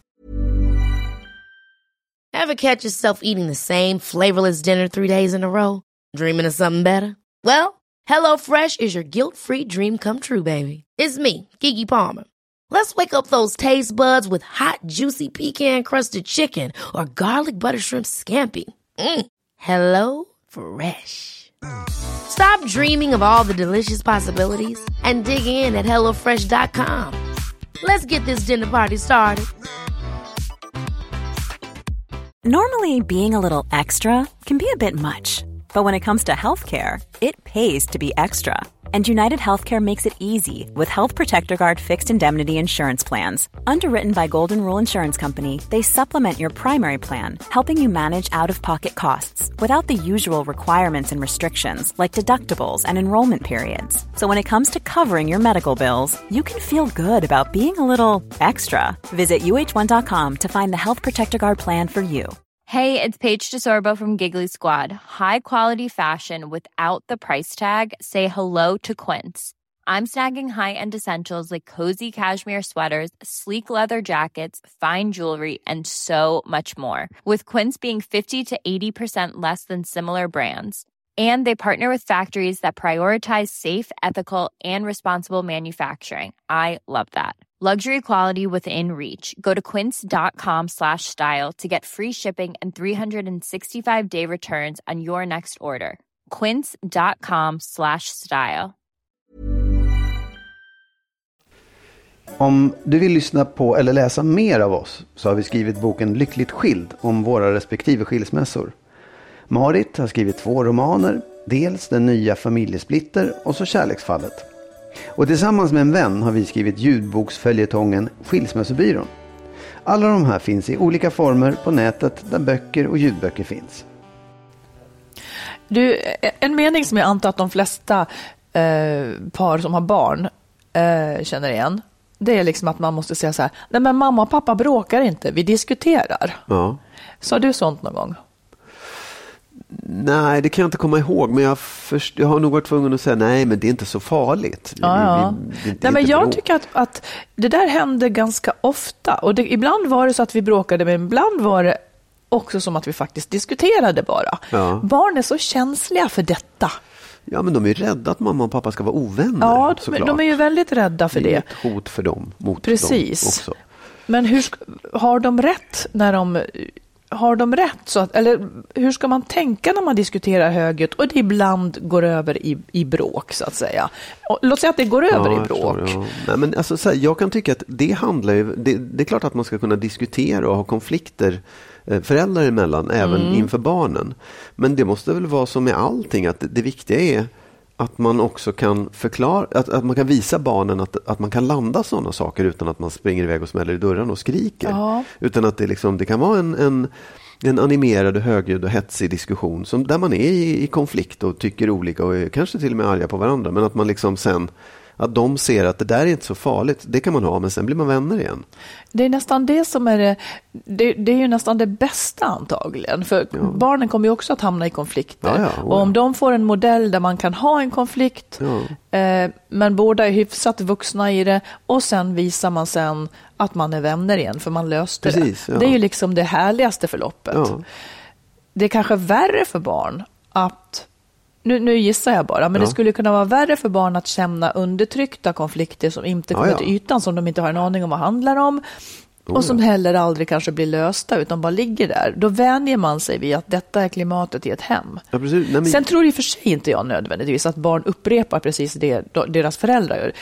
Ever catch yourself eating the same flavorless dinner 3 days in a row? Dreaming of something better? Well, HelloFresh is your guilt-free dream come true, baby. It's me, Keke Palmer. Let's wake up those taste buds with hot, juicy pecan-crusted chicken or garlic butter shrimp scampi. Hello Fresh. Stop dreaming of all the delicious possibilities and dig in at HelloFresh.com. Let's get this dinner party started.
Normally, being a little extra can be a bit much, but when it comes to healthcare, it pays to be extra. And United Healthcare makes it easy with Health Protector Guard fixed indemnity insurance plans. Underwritten by Golden Rule Insurance Company, they supplement your primary plan, helping you manage out-of-pocket costs without the usual requirements and restrictions like deductibles and enrollment periods. So when it comes to covering your medical bills, you can feel good about being a little extra. Visit uh1.com to find the Health Protector Guard plan for you.
Hey, it's Paige DeSorbo from Giggly Squad. High quality fashion without the price tag. Say hello to Quince. I'm snagging high-end essentials like cozy cashmere sweaters, sleek leather jackets, fine jewelry, and so much more. With Quince being 50 to 80% less than similar brands. And they partner with factories that prioritize safe, ethical, and responsible manufacturing. I love that. Luxury quality within reach. Go to quince.com/style to get free shipping and 365-day returns on your next order. Quince.com/style.
Om du vill lyssna på eller läsa mer av oss så har vi skrivit boken Lyckligt skild om våra respektive skilsmässor. Marit har skrivit 2 romaner, dels Den nya familjesplitter och så Kärleksfallet. Och tillsammans med en vän har vi skrivit ljudboksföljetongen Skilsmässobyrån. Alla de här finns i olika former på nätet där böcker och ljudböcker finns.
Du, en mening som jag antar att de flesta par som har barn känner igen. Det är liksom att man måste säga så här: nej men mamma och pappa bråkar inte, vi diskuterar.
Ja.
Sa du sånt någon gång?
Nej, det kan jag inte komma ihåg, men jag har nog varit tvungen att säga nej, men det är inte så farligt.
Ja. Nej, men jag tycker att det där hände ganska ofta, och ibland var det så att vi bråkade, men ibland var det också som att vi faktiskt diskuterade bara. Ja. Barn är så känsliga för detta.
Ja, men de är rädda att mamma och pappa ska vara ovänner.
Ja, de är ju väldigt rädda för det.
Det är ett hot för dem, mot
Precis.
dem också.
Men har de rätt när de... Har de rätt? Eller hur ska man tänka när man diskuterar högljutt och det ibland går över i bråk, så att säga? Låt säga att det går över i bråk.
Nej, men alltså, så här, jag kan tycka att det handlar ju... Det är klart att man ska kunna diskutera och ha konflikter föräldrar emellan, även inför barnen. Men det måste väl vara som med allting, att det viktiga är att man också kan förklara, att man kan visa barnen att man kan landa sådana saker utan att man springer iväg och smäller i dörren och skriker. Ja. Utan att det kan vara en animerad och högljudd och hetsig diskussion där man är i konflikt och tycker olika och är kanske till och med arga på varandra. Men att man liksom sen, att de ser att det där är inte så farligt, det kan man ha, men sen blir man vänner igen. Det är nästan det som är det är ju nästan det bästa antagligen, för barnen kommer ju också att hamna i konflikter. Och om de får en modell där man kan ha en konflikt, men båda är hyfsat vuxna i det, och sen visar man sen att man är vänner igen för man löste det. Det är ju liksom det härligaste förloppet. Det är kanske värre för barn att Nu gissar jag bara, men det skulle kunna vara värre för barn att känna undertryckta konflikter som inte kommer till ytan, som de inte har en aning om vad handlar om, och som heller aldrig kanske blir lösta utan bara ligger där. Då vänjer man sig vid att detta är klimatet i ett hem. Ja, precis. Nej, men... Sen tror i för sig inte jag nödvändigtvis att barn upprepar precis det deras föräldrar gör.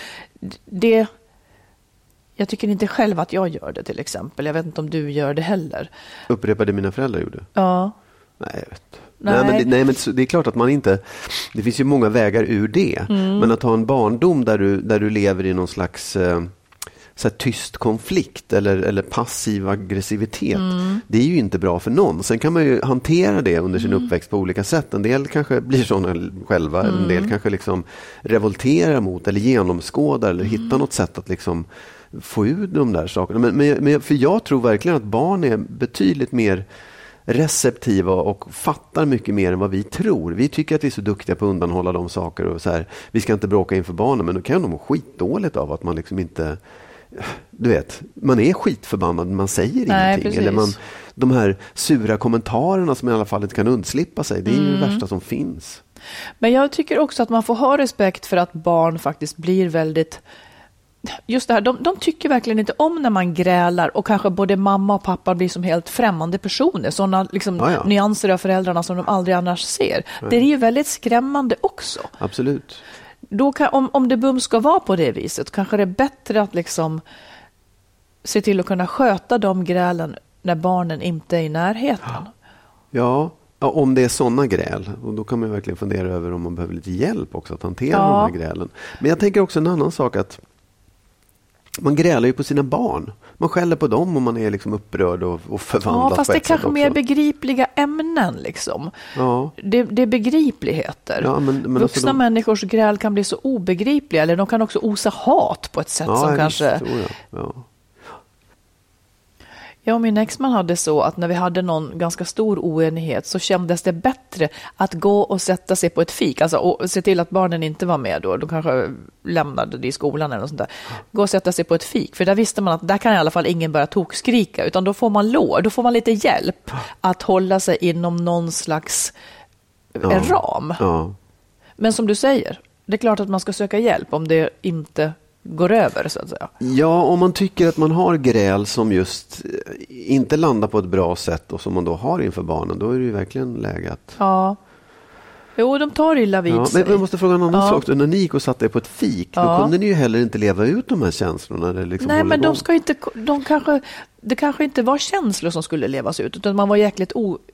Jag tycker inte själv att jag gör det, till exempel. Jag vet inte om du gör det heller. Upprepar det mina föräldrar gjorde? Ja. Nej, jag vet. Nej, men det är klart att man inte... Det finns ju många vägar ur det. Men att ha en barndom där du lever i någon slags så här tyst konflikt eller passiv aggressivitet, det är ju inte bra för någon. Sen kan man ju hantera det under sin uppväxt på olika sätt. En del kanske blir sådana själva. En del kanske liksom revolterar mot eller genomskådar eller hittar något sätt att liksom få ut de där sakerna. Men för jag tror verkligen att barn är betydligt mer receptiva och fattar mycket mer än vad vi tror. Vi tycker att vi är så duktiga på att undanhålla de saker och så här, vi ska inte bråka inför barnen, men då kan de må skitdåligt av att man liksom inte, du vet, man är skitförbannad, man säger ingenting. Precis. Eller de här sura kommentarerna som i alla fall inte kan undslippa sig, det är ju det värsta som finns. Men jag tycker också att man får ha respekt för att barn faktiskt blir väldigt... Just det här, de tycker verkligen inte om när man grälar, och kanske både mamma och pappa blir som helt främmande personer, sådana liksom nyanser av föräldrarna som de aldrig annars ser. Det är ju väldigt skrämmande också. Absolut. Då om det bums ska vara på det viset, kanske det är bättre att liksom se till att kunna sköta de grälen
när barnen inte är i närheten.
Ja, om det är sådana gräl. Och då kan man verkligen fundera över om man behöver lite hjälp också att hantera de här grälen. Men jag tänker också en annan sak, att man grälar ju på sina barn. Man skäller på dem om man är liksom upprörd och förvandlad.
Ja, fast det är kanske mer begripliga ämnen liksom.
Ja.
Det är begripligheter.
Ja, men
vuxna människors gräl kan bli så obegripliga, eller de kan också osa hat på ett sätt som kanske... Jag och min exman hade så att när vi hade någon ganska stor oenighet så kändes det bättre att gå och sätta sig på ett fik. Alltså och se till att barnen inte var med då. De kanske lämnade det i skolan eller något sånt där. Gå och sätta sig på ett fik. För där visste man att där kan i alla fall ingen börja tokskrika. Utan då får man då får man lite hjälp att hålla sig inom någon slags ram. Ja. Men som du säger, det är klart att man ska söka hjälp om det inte går över, så att säga.
Ja, om man tycker att man har gräl som just inte landar på ett bra sätt och som man då har inför barnen, då är det ju verkligen läge att...
Ja. Jo, de tar illa vid sig.
Men jag måste fråga en annan sak. När ni gick och satte er på ett fik, då kunde ni ju heller inte leva ut de här känslorna. Liksom.
Nej, men de ska inte... Det kanske inte var känslor som skulle levas ut, utan man var jäkligt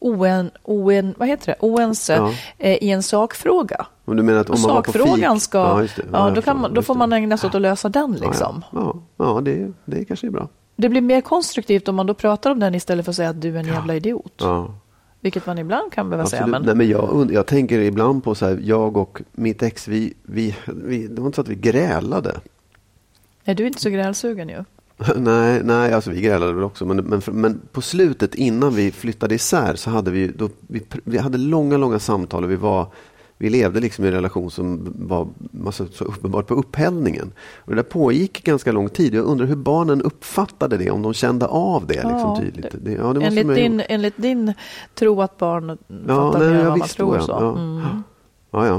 oense i en sakfråga.
Men du menar att om man
sakfrågan
var på fik...
då får man ägna sig åt att lösa den liksom.
Ja, det kanske är bra.
Det blir mer konstruktivt om man då pratar om den istället för att säga att du är en jävla idiot. Ja. Vilket man ibland kan behöva säga. Men...
Nej, men jag tänker ibland på så här, jag och mitt ex, vi det var inte så att vi grälade.
Är du inte så grälsugen ju?
Nej, alltså vi grälade väl också. Men på slutet, innan vi flyttade isär, så hade vi hade långa samtal och vi levde liksom i en relation som var så uppenbart på upphällningen. Och det där pågick ganska lång tid. Jag undrar hur barnen uppfattade det, om de kände av det liksom tydligt.
Enligt din tro att barn fattar mer än vad man tror så.
Ja.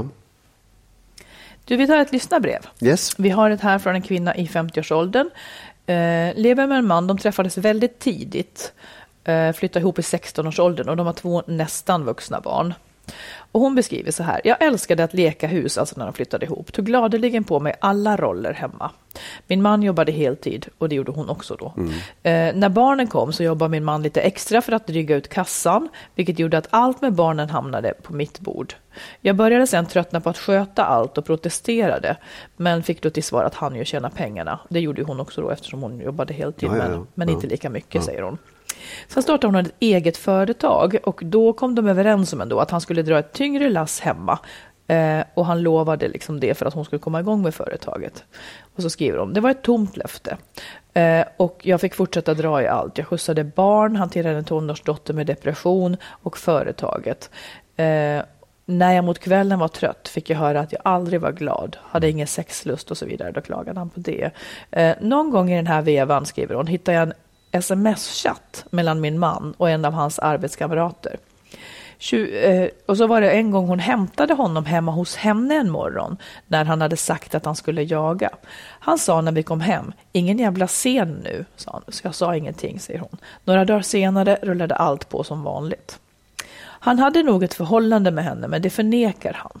Du, vi tar ett lyssnarbrev.
Yes.
Vi har ett här från en kvinna i 50-årsåldern. Lever med en man, de träffades väldigt tidigt. Flyttade ihop i 16-årsåldern och de har 2 nästan vuxna barn. Och hon beskriver så här: jag älskade att leka hus, alltså när de flyttade ihop. Tog gladeligen på mig alla roller hemma. Min man jobbade heltid och det gjorde hon också då. När barnen kom så jobbade min man lite extra för att dryga ut kassan, vilket gjorde att allt med barnen hamnade på mitt bord. Jag började sen tröttna på att sköta allt och protesterade, men fick då till svar att han ju tjänar pengarna. Det gjorde hon också då eftersom hon jobbade heltid, men inte lika mycket, säger hon. Sen startade hon ett eget företag och då kom de överens om ändå att han skulle dra ett tyngre lass hemma. Och han lovade liksom det för att hon skulle komma igång med företaget. Och så skriver de: det var ett tomt löfte. Och jag fick fortsätta dra i allt. Jag skjutsade barn, hanterade en tonårsdotter med depression och företaget. När jag mot kvällen var trött fick jag höra att jag aldrig var glad, hade ingen sexlust och så vidare. Då klagade han på det. Någon gång i den här vevan, skriver hon, hittade jag en sms-chatt mellan min man och en av hans arbetskamrater. Och så var det en gång hon hämtade honom hemma hos henne en morgon när han hade sagt att han skulle jaga. Han sa när vi kom hem: ingen jävla scen nu, sa han. Så jag sa ingenting, säger hon. Några dagar senare rullade allt på som vanligt. Han hade nog ett förhållande med henne, men det förnekar han.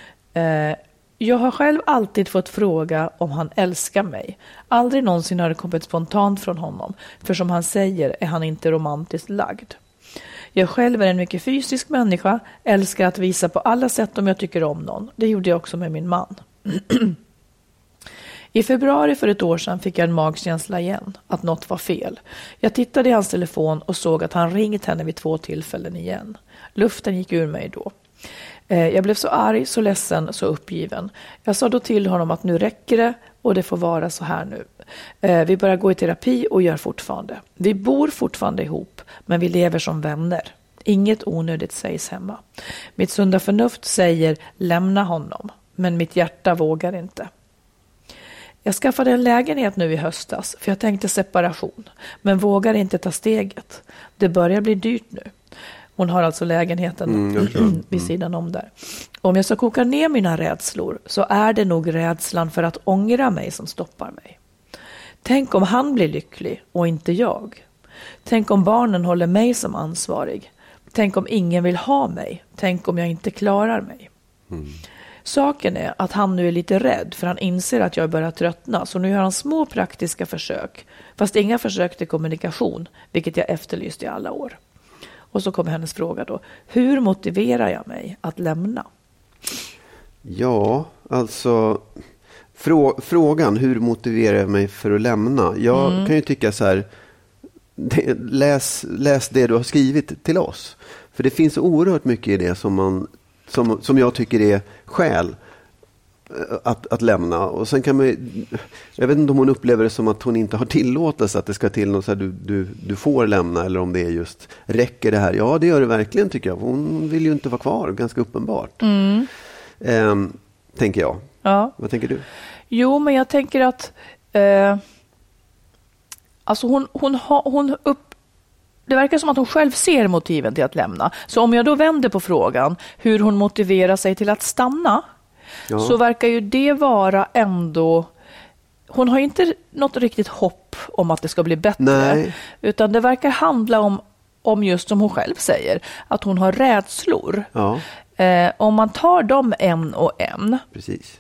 Jag har själv alltid fått fråga om han älskar mig. Aldrig någonsin har det kommit spontant från honom, för som han säger är han inte romantiskt lagd. Jag själv är en mycket fysisk människa, älskar att visa på alla sätt om jag tycker om någon. Det gjorde jag också med min man. I februari för ett år sedan fick jag en magkänsla igen, att något var fel. Jag tittade i hans telefon och såg att han ringt henne vid 2 tillfällen igen. Luften gick ur mig då. Jag blev så arg, så ledsen, så uppgiven. Jag sa då till honom att nu räcker det och det får vara så här nu. Vi börjar gå i terapi och gör fortfarande. Vi bor fortfarande ihop, men vi lever som vänner. Inget onödigt sägs hemma. Mitt sunda förnuft säger lämna honom, men mitt hjärta vågar inte. Jag skaffade en lägenhet nu i höstas för jag tänkte separation, men vågar inte ta steget. Det börjar bli dyrt nu. Hon har alltså lägenheten vid sidan om där. Om jag ska koka ner mina rädslor så är det nog rädslan för att ångra mig som stoppar mig. Tänk om han blir lycklig och inte jag. Tänk om barnen håller mig som ansvarig. Tänk om ingen vill ha mig. Tänk om jag inte klarar mig. Saken är att han nu är lite rädd för han inser att jag börjar tröttna. Så nu gör han små praktiska försök. Fast inga försök till kommunikation, vilket jag efterlyst i alla år. Och så kommer hennes fråga då. Hur motiverar jag mig att lämna?
Ja, alltså frågan hur motiverar jag mig för att lämna? Jag kan ju tycka så här, läs det du har skrivit till oss. För det finns oerhört mycket i det som jag tycker är skäl att lämna. Och sen kan man, jag vet inte om hon upplever det som att hon inte har tillåtelse att det ska till något så här, du får lämna, eller om det är just räcker det här. Ja, det gör det verkligen tycker jag. Hon vill ju inte vara kvar, ganska uppenbart. Tänker jag.
Ja.
Vad tänker du?
Jo, men jag tänker att alltså det verkar som att hon själv ser motiven till att lämna. Så om jag då vänder på frågan hur hon motiverar sig till att stanna, så verkar ju det vara ändå... Hon har inte något riktigt hopp om att det ska bli bättre.
Nej.
Utan det verkar handla om just som hon själv säger, att hon har rädslor.
Ja.
Om man tar dem en och en...
Precis.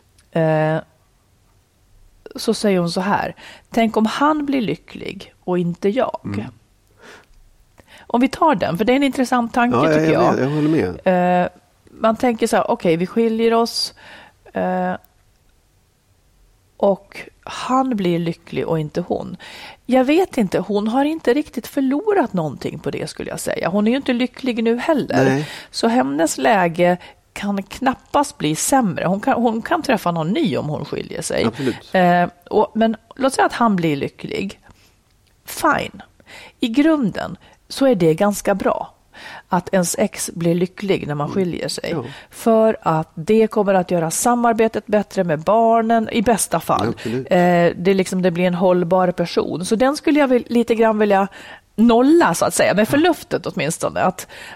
Så säger hon så här: tänk om han blir lycklig och inte jag. Om vi tar den, för det är en intressant tanke tycker jag.
Jag håller med.
Man tänker så här, okej, vi skiljer oss och han blir lycklig och inte hon. Jag vet inte, hon har inte riktigt förlorat någonting på det skulle jag säga. Hon är ju inte lycklig nu heller.
Nej.
Så hennes läge kan knappast bli sämre. Hon kan träffa någon ny om hon skiljer sig.
Absolut.
Men låt säga att han blir lycklig. Fine. I grunden så är det ganska bra att ens ex blir lycklig när man skiljer sig.
Ja.
För att det kommer att göra samarbetet bättre med barnen i bästa fall. Det blir en hållbar person. Så den skulle jag lite grann vilja nolla så att säga, med förluftet åtminstone.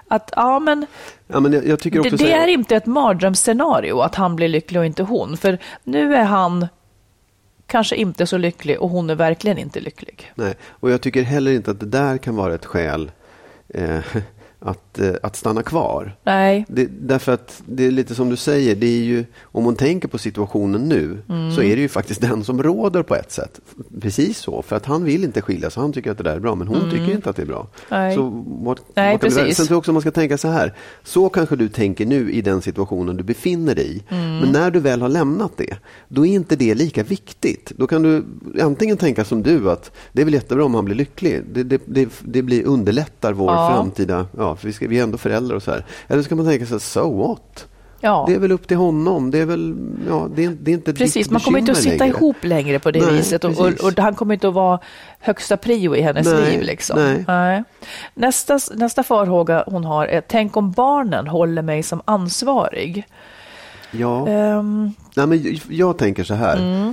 Jag tycker också
det är inte ett mardrömsscenario att han blir lycklig och inte hon. För nu är han kanske inte så lycklig och hon är verkligen inte lycklig.
Nej, och jag tycker heller inte att det där kan vara ett skäl att stanna kvar.
Nej.
Därför att det är lite som du säger, det är ju, om man tänker på situationen nu så är det ju faktiskt den som råder på ett sätt. Precis så, för att han vill inte skilja så han tycker att det där är bra, men hon tycker inte att det är bra.
Nej.
Så
Nej, precis.
Sen tror jag också man ska tänka så här, så kanske du tänker nu i den situationen du befinner dig i, men när du väl har lämnat det, då är inte det lika viktigt. Då kan du antingen tänka som du, att det är väl jättebra om han blir lycklig. Det blir underlättar vår framtida, för vi är ändå föräldrar och så här. Eller ska man tänka sig, so what?
Ja.
Det är väl upp till honom. Det är väl, det är inte
precis, man kommer inte att sitta ihop längre på det viset. Och han kommer inte att vara högsta prio i hennes liv. Liksom. Nej. Nästa farhåga hon har är, tänk om barnen håller mig som ansvarig.
Ja. Nej, men jag tänker så här.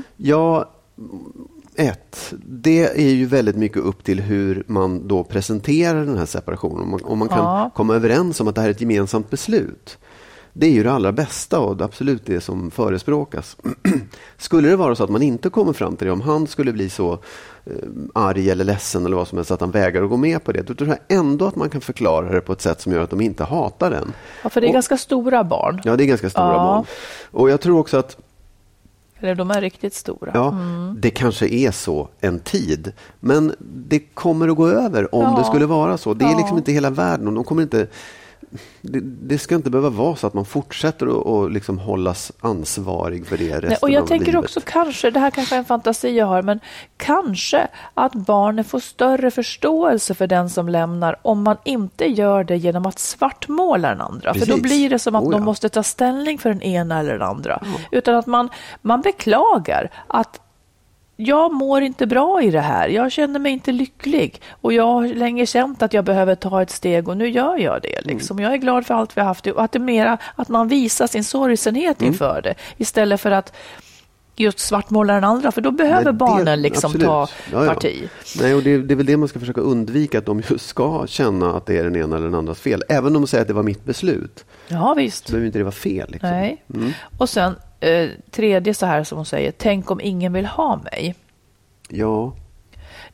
Det är ju väldigt mycket upp till hur man då presenterar den här separationen. Om man kan komma överens om att det här är ett gemensamt beslut. Det är ju det allra bästa och absolut det som förespråkas. Skulle det vara så att man inte kommer fram till det, om han skulle bli så arg eller ledsen eller vad som helst att han vägrar att gå med på det, då tror jag ändå att man kan förklara det på ett sätt som gör att de inte hatar den.
Ja, för det är ganska stora barn.
Ja, det är ganska stora barn. Och jag tror också att
eller de är riktigt stora.
Ja, det kanske är så en tid. Men det kommer att gå över om det skulle vara så. Det är liksom inte hela världen. Och de kommer inte, det ska inte behöva vara så att man fortsätter att liksom hållas ansvarig för det resten av livet.
Och jag tänker också kanske, det här kanske är en fantasi jag har, men kanske att barnen får större förståelse för den som lämnar om man inte gör det genom att svartmåla den andra. Precis. För då blir det som att de måste ta ställning för den ena eller den andra. Utan att man beklagar att jag mår inte bra i det här. Jag känner mig inte lycklig. Och jag har länge känt att jag behöver ta ett steg och nu gör jag det. Liksom. Jag är glad för allt vi har haft. Och att det är mera att man visar sin sorgsenhet inför det. Istället för att just svartmåla den andra. För då behöver barnen liksom ta parti.
Nej, och det är väl det man ska försöka undvika. Att de just ska känna att det är den ena eller den andras fel. Även om de säger att det var mitt beslut.
Ja, visst.
Så behöver inte det vara fel. Liksom.
Nej. Och sen tredje så här som hon säger. Tänk om ingen vill ha mig.
Ja.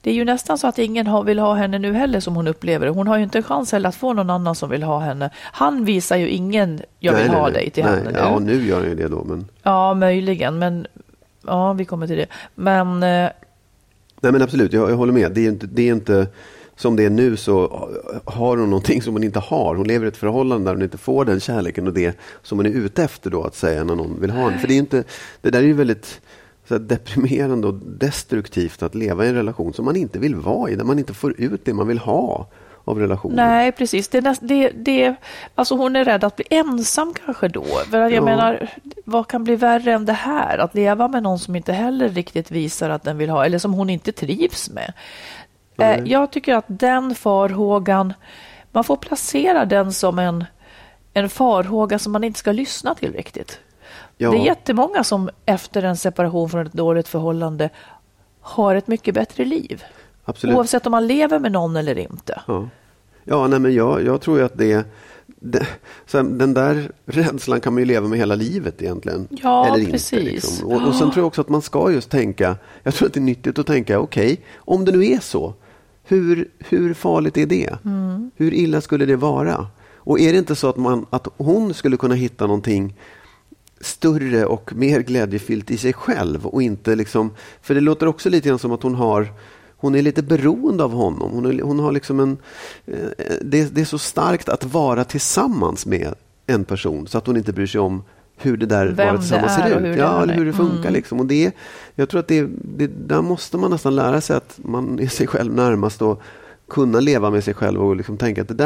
det är ju nästan så att ingen vill ha henne nu heller som hon upplever det. Hon har ju inte chans heller att få någon annan som vill ha henne. Han visar ju ingen jag vill ha dig till henne nu.
Ja, nu gör han ju det då. Men...
Ja, möjligen. Men ja, vi kommer till det. Men...
Nej, men absolut. Jag håller med. Det är inte som det är nu, så har hon någonting som hon inte har. Hon lever i ett förhållande där hon inte får den kärleken och det som hon är ute efter då att säga när någon vill ha henne. För det där är ju väldigt så deprimerande och destruktivt att leva i en relation som man inte vill vara i, där man inte får ut det man vill ha av relationen.
Nej, precis. Alltså hon är rädd att bli ensam kanske då. För jag menar, vad kan bli värre än det här? Att leva med någon som inte heller riktigt visar att den vill ha, eller som hon inte trivs med. Jag tycker att den farhågan, man får placera den som en farhåga som man inte ska lyssna till riktigt. Ja. Det är jättemånga som efter en separation från ett dåligt förhållande har ett mycket bättre liv. Absolut. Oavsett om man lever med någon eller inte.
Ja, nej, men jag tror ju att den där rädslan kan man ju leva med hela livet egentligen.
Ja,
eller
precis.
Inte, liksom. Och sen tror jag också att man ska just tänka, jag tror att det är nyttigt att tänka, okej, om det nu är så, hur farligt är det? Hur illa skulle det vara? Och är det inte så att hon skulle kunna hitta någonting större och mer glädjefyllt i sig själv och inte liksom, för det låter också lite grann som att hon är lite beroende av honom. Hon har liksom det är så starkt att vara tillsammans med en person så att hon inte bryr sig om hur det där vara tillsammans ser ut. Eller hur det funkar liksom. Och jag tror att där måste man nästan lära sig att man är sig själv närmast och kunna leva med sig själv och liksom tänka att det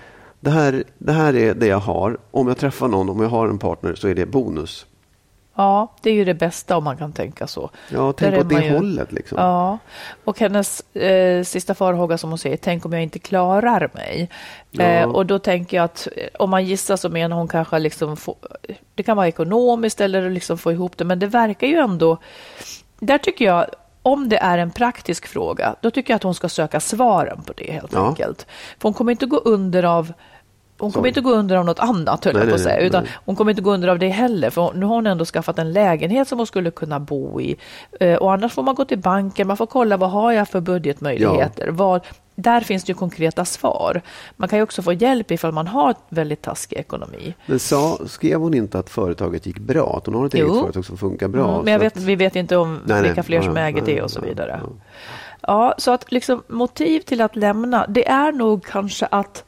här är det jag har. Om jag träffar någon, om jag har en partner, så är det bonus.
Ja, det är ju det bästa om man kan tänka så.
Ja, tänk åt det hållet liksom.
Ja, och hennes sista farhåga som hon säger, tänk om jag inte klarar mig. Ja. Och då tänker jag att om man gissar så menar hon kanske liksom det kan vara ekonomiskt eller liksom få ihop det, men det verkar ju ändå, där tycker jag, om det är en praktisk fråga, då tycker jag att hon ska söka svaren på det helt enkelt. För hon kommer inte gå under av något annat, höll jag på att säga. Utan hon kommer inte gå under av det heller. För nu har hon ändå skaffat en lägenhet som hon skulle kunna bo i. Och annars får man gå till banken. Man får kolla, vad har jag för budgetmöjligheter? Ja. Där finns det ju konkreta svar. Man kan ju också få hjälp ifall man har väldigt taskig ekonomi. Men
skrev hon inte att företaget gick bra? Att hon har ett eget företag som funkar bra?
Men vi vet inte om vilka fler som äger det och så vidare. Ja, så att liksom motiv till att lämna, det är nog kanske att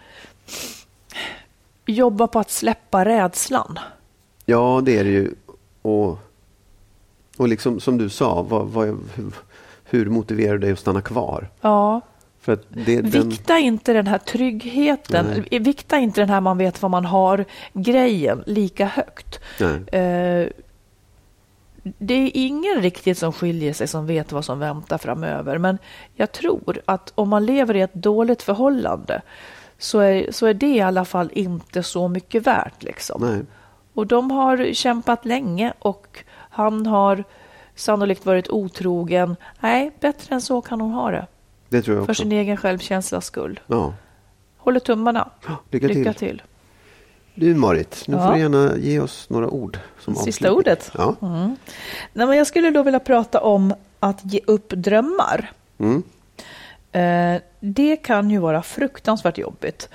jobba på att släppa rädslan. Ja,
det är det ju. Och liksom som du sa, hur motiverar du dig att stanna kvar?
Ja. För att vikta inte den här tryggheten. Nej. Vikta inte den här man vet vad man har grejen lika högt. Det är ingen riktigt som skiljer sig som vet vad som väntar framöver. Men jag tror att om man lever i ett dåligt förhållande så är det i alla fall inte så mycket värt. Liksom. Nej. Och de har kämpat länge och han har sannolikt varit otrogen. Nej, bättre än så kan hon ha det.
Det tror jag också.
För sin egen självkänslas skull.
Ja.
Håller tummarna.
Lycka till. Du Marit, nu får du gärna ge oss några ord. Som
sista ordet?
Ja.
Nej, men jag skulle då vilja prata om att ge upp drömmar. Det kan ju vara fruktansvärt jobbigt.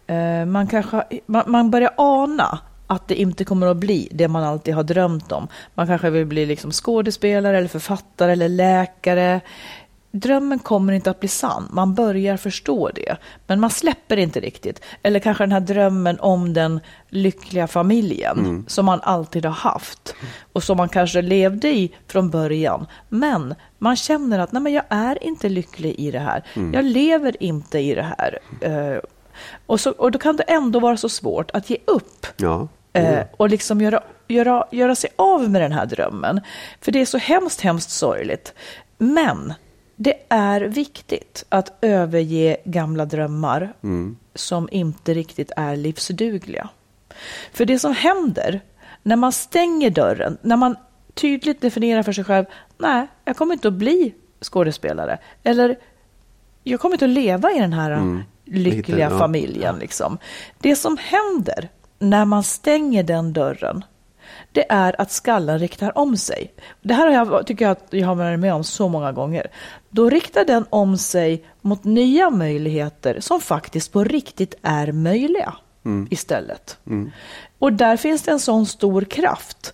Man börjar ana att det inte kommer att bli det man alltid har drömt om. Man kanske vill bli liksom skådespelare eller författare eller läkare. Drömmen kommer inte att bli sann. Man börjar förstå det. Men man släpper inte riktigt. Eller kanske den här drömmen om den lyckliga familjen som man alltid har haft. Och som man kanske levde i från början. Men man känner att nej, men jag är inte lycklig i det här. Jag lever inte i det här. Och då kan det ändå vara så svårt att ge upp.
Ja.
Och liksom göra sig av med den här drömmen. För det är så hemskt sorgligt. Men det är viktigt att överge gamla drömmar som inte riktigt är livsdugliga. För det som händer när man stänger dörren, när man tydligt definierar för sig själv, nej, jag kommer inte att bli skådespelare. Eller jag kommer inte att leva i den här lyckliga familjen. Liksom. Det som händer när man stänger den dörren, det är att skallen riktar om sig. Det här tycker jag att jag har varit med om så många gånger. Då riktar den om sig mot nya möjligheter som faktiskt på riktigt är möjliga istället. Och där finns det en sån stor kraft.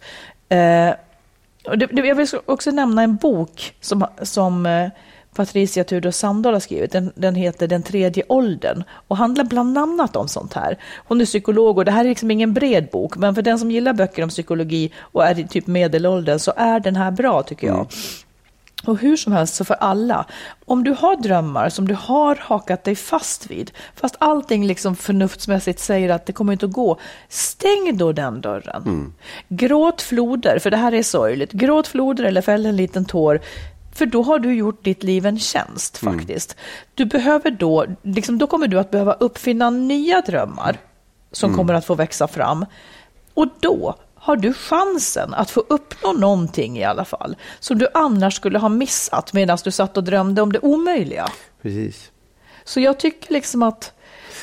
Jag vill också nämna en bok som Patricia Tudor Sandahl har skrivit. Den heter Den tredje åldern och handlar bland annat om sånt här. Hon är psykolog och det här är liksom ingen bred bok, men för den som gillar böcker om psykologi och är i typ medelåldern så är den här bra, tycker jag. Och hur som helst, så för alla, om du har drömmar som du har hakat dig fast vid, fast allting liksom förnuftsmässigt säger att det kommer inte att gå, stäng då den dörren. Gråt floder, för det här är sorgligt. Gråt floder eller fäll en liten tår, för då har du gjort ditt liv en tjänst faktiskt. Du behöver då kommer du att behöva uppfinna nya drömmar som kommer att få växa fram. Och då har du chansen att få uppnå någonting i alla fall som du annars skulle ha missat medan du satt och drömde om det omöjliga.
Precis.
Så jag tycker liksom att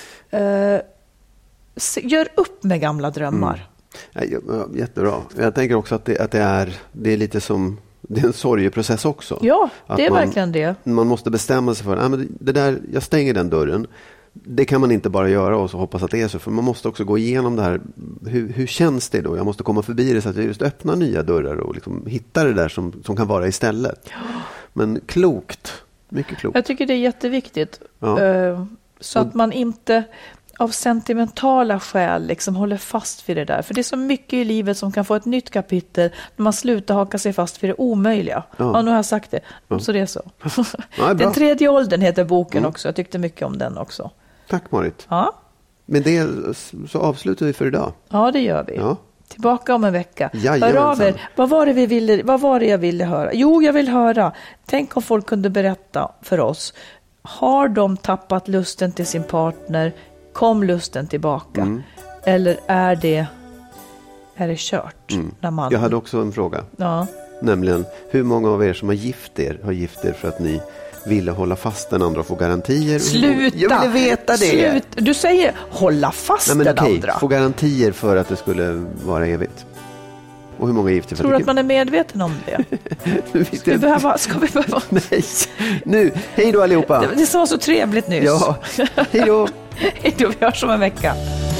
gör upp med gamla drömmar.
Jättebra. Jag tänker också att det är lite som, det är en sorgeprocess också.
Ja, det är verkligen det. Men
måste bestämma sig för, men det där, jag stänger den dörren. Det kan man inte bara göra och så hoppas att det är så. För man måste också gå igenom det här. Hur känns det då? Jag måste komma förbi det så att jag just öppnar nya dörrar och liksom hittar det där som kan vara istället. Men klokt. Mycket klokt.
Jag tycker det är jätteviktigt. Ja. Så att man inte av sentimentala skäl liksom håller fast vid det där. För det är så mycket i livet som kan få ett nytt kapitel när man slutar haka sig fast vid det omöjliga. Ja, nu har jag sagt det. Så det är så. Ja, Den tredje åldern heter boken också. Jag tyckte mycket om den också.
Tack Marit.
Ja.
Men det så avslutar vi för idag.
Ja, det gör vi. Ja. Tillbaka om en vecka.
Hör
av er. Vad var det jag ville höra? Jo, jag vill höra. Tänk om folk kunde berätta för oss. Har de tappat lusten till sin partner? Kom lusten tillbaka? Eller är det kört? När man...
Jag hade också en fråga.
Ja.
Nämligen, hur många av er som har gift er för att ni ville hålla fast den andra och få garantier?
Sluta!
Jag ville veta det.
Du säger hålla fast den andra.
Få garantier för att det skulle vara evigt. Och hur många gifter?
Tror du att man är medveten om det? Ska vi behöva?
Nej. Nu, hej då allihopa.
Det var så trevligt nyss.
Ja, hej då.
Hej då, vi hörs om en vecka.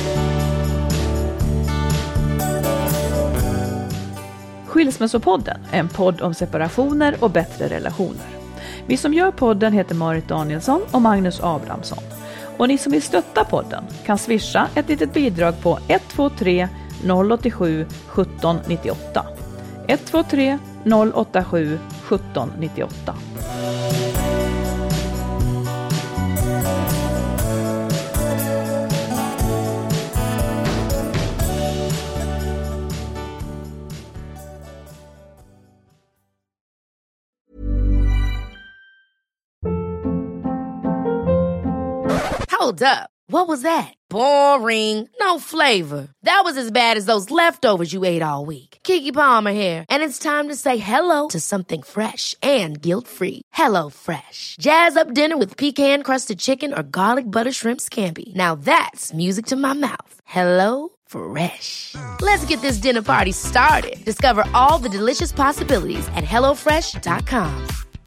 Skilsmässopodden är en podd om separationer och bättre relationer. Vi som gör podden heter Marit Danielsson och Magnus Abrahamsson. Och ni som vill stötta podden kan swisha ett litet bidrag på 123 087 1798. 123 087 1798.
Hold up. What was that? Boring. No flavor. That was as bad as those leftovers you ate all week. Keke Palmer here. And it's time to say hello to something fresh and guilt-free. Hello Fresh. Jazz up dinner with pecan-crusted chicken or garlic butter shrimp scampi. Now that's music to my mouth. Hello Fresh. Let's get this dinner party started. Discover all the delicious possibilities at HelloFresh.com.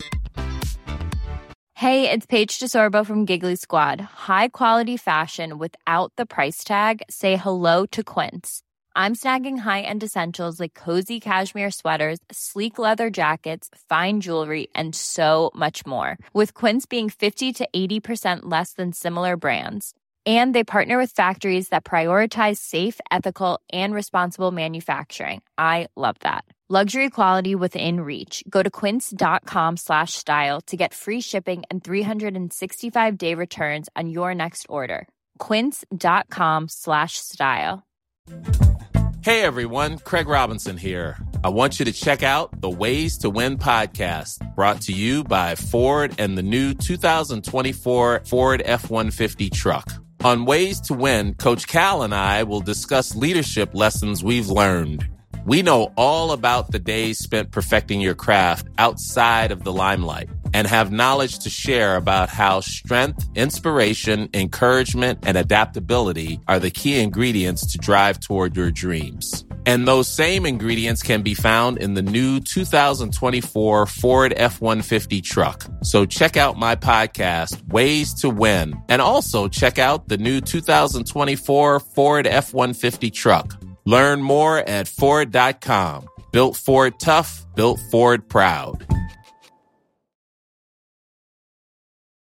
Hey, it's Paige DeSorbo from Giggly Squad. High quality fashion without the price tag. Say hello to Quince. I'm snagging high-end essentials like cozy cashmere sweaters, sleek leather jackets, fine jewelry, and so much more. With Quince being 50 to 80% less than similar brands. And they partner with factories that prioritize safe, ethical, and responsible manufacturing. I love that. Luxury quality within reach. Go to quince.com/style to get free shipping and 365-day returns on your next order. Quince.com/style.
Hey everyone, Craig Robinson here. I want you to check out the Ways to Win podcast, brought to you by Ford and the new 2024 Ford F-150 truck. On Ways to Win, Coach Cal and I will discuss leadership lessons we've learned. We know all about the days spent perfecting your craft outside of the limelight and have knowledge to share about how strength, inspiration, encouragement, and adaptability are the key ingredients to drive toward your dreams. And those same ingredients can be found in the new 2024 Ford F-150 truck. So check out my podcast, Ways to Win, and also check out the new 2024 Ford F-150 truck. Learn more at Ford.com. Built Ford tough, built Ford proud.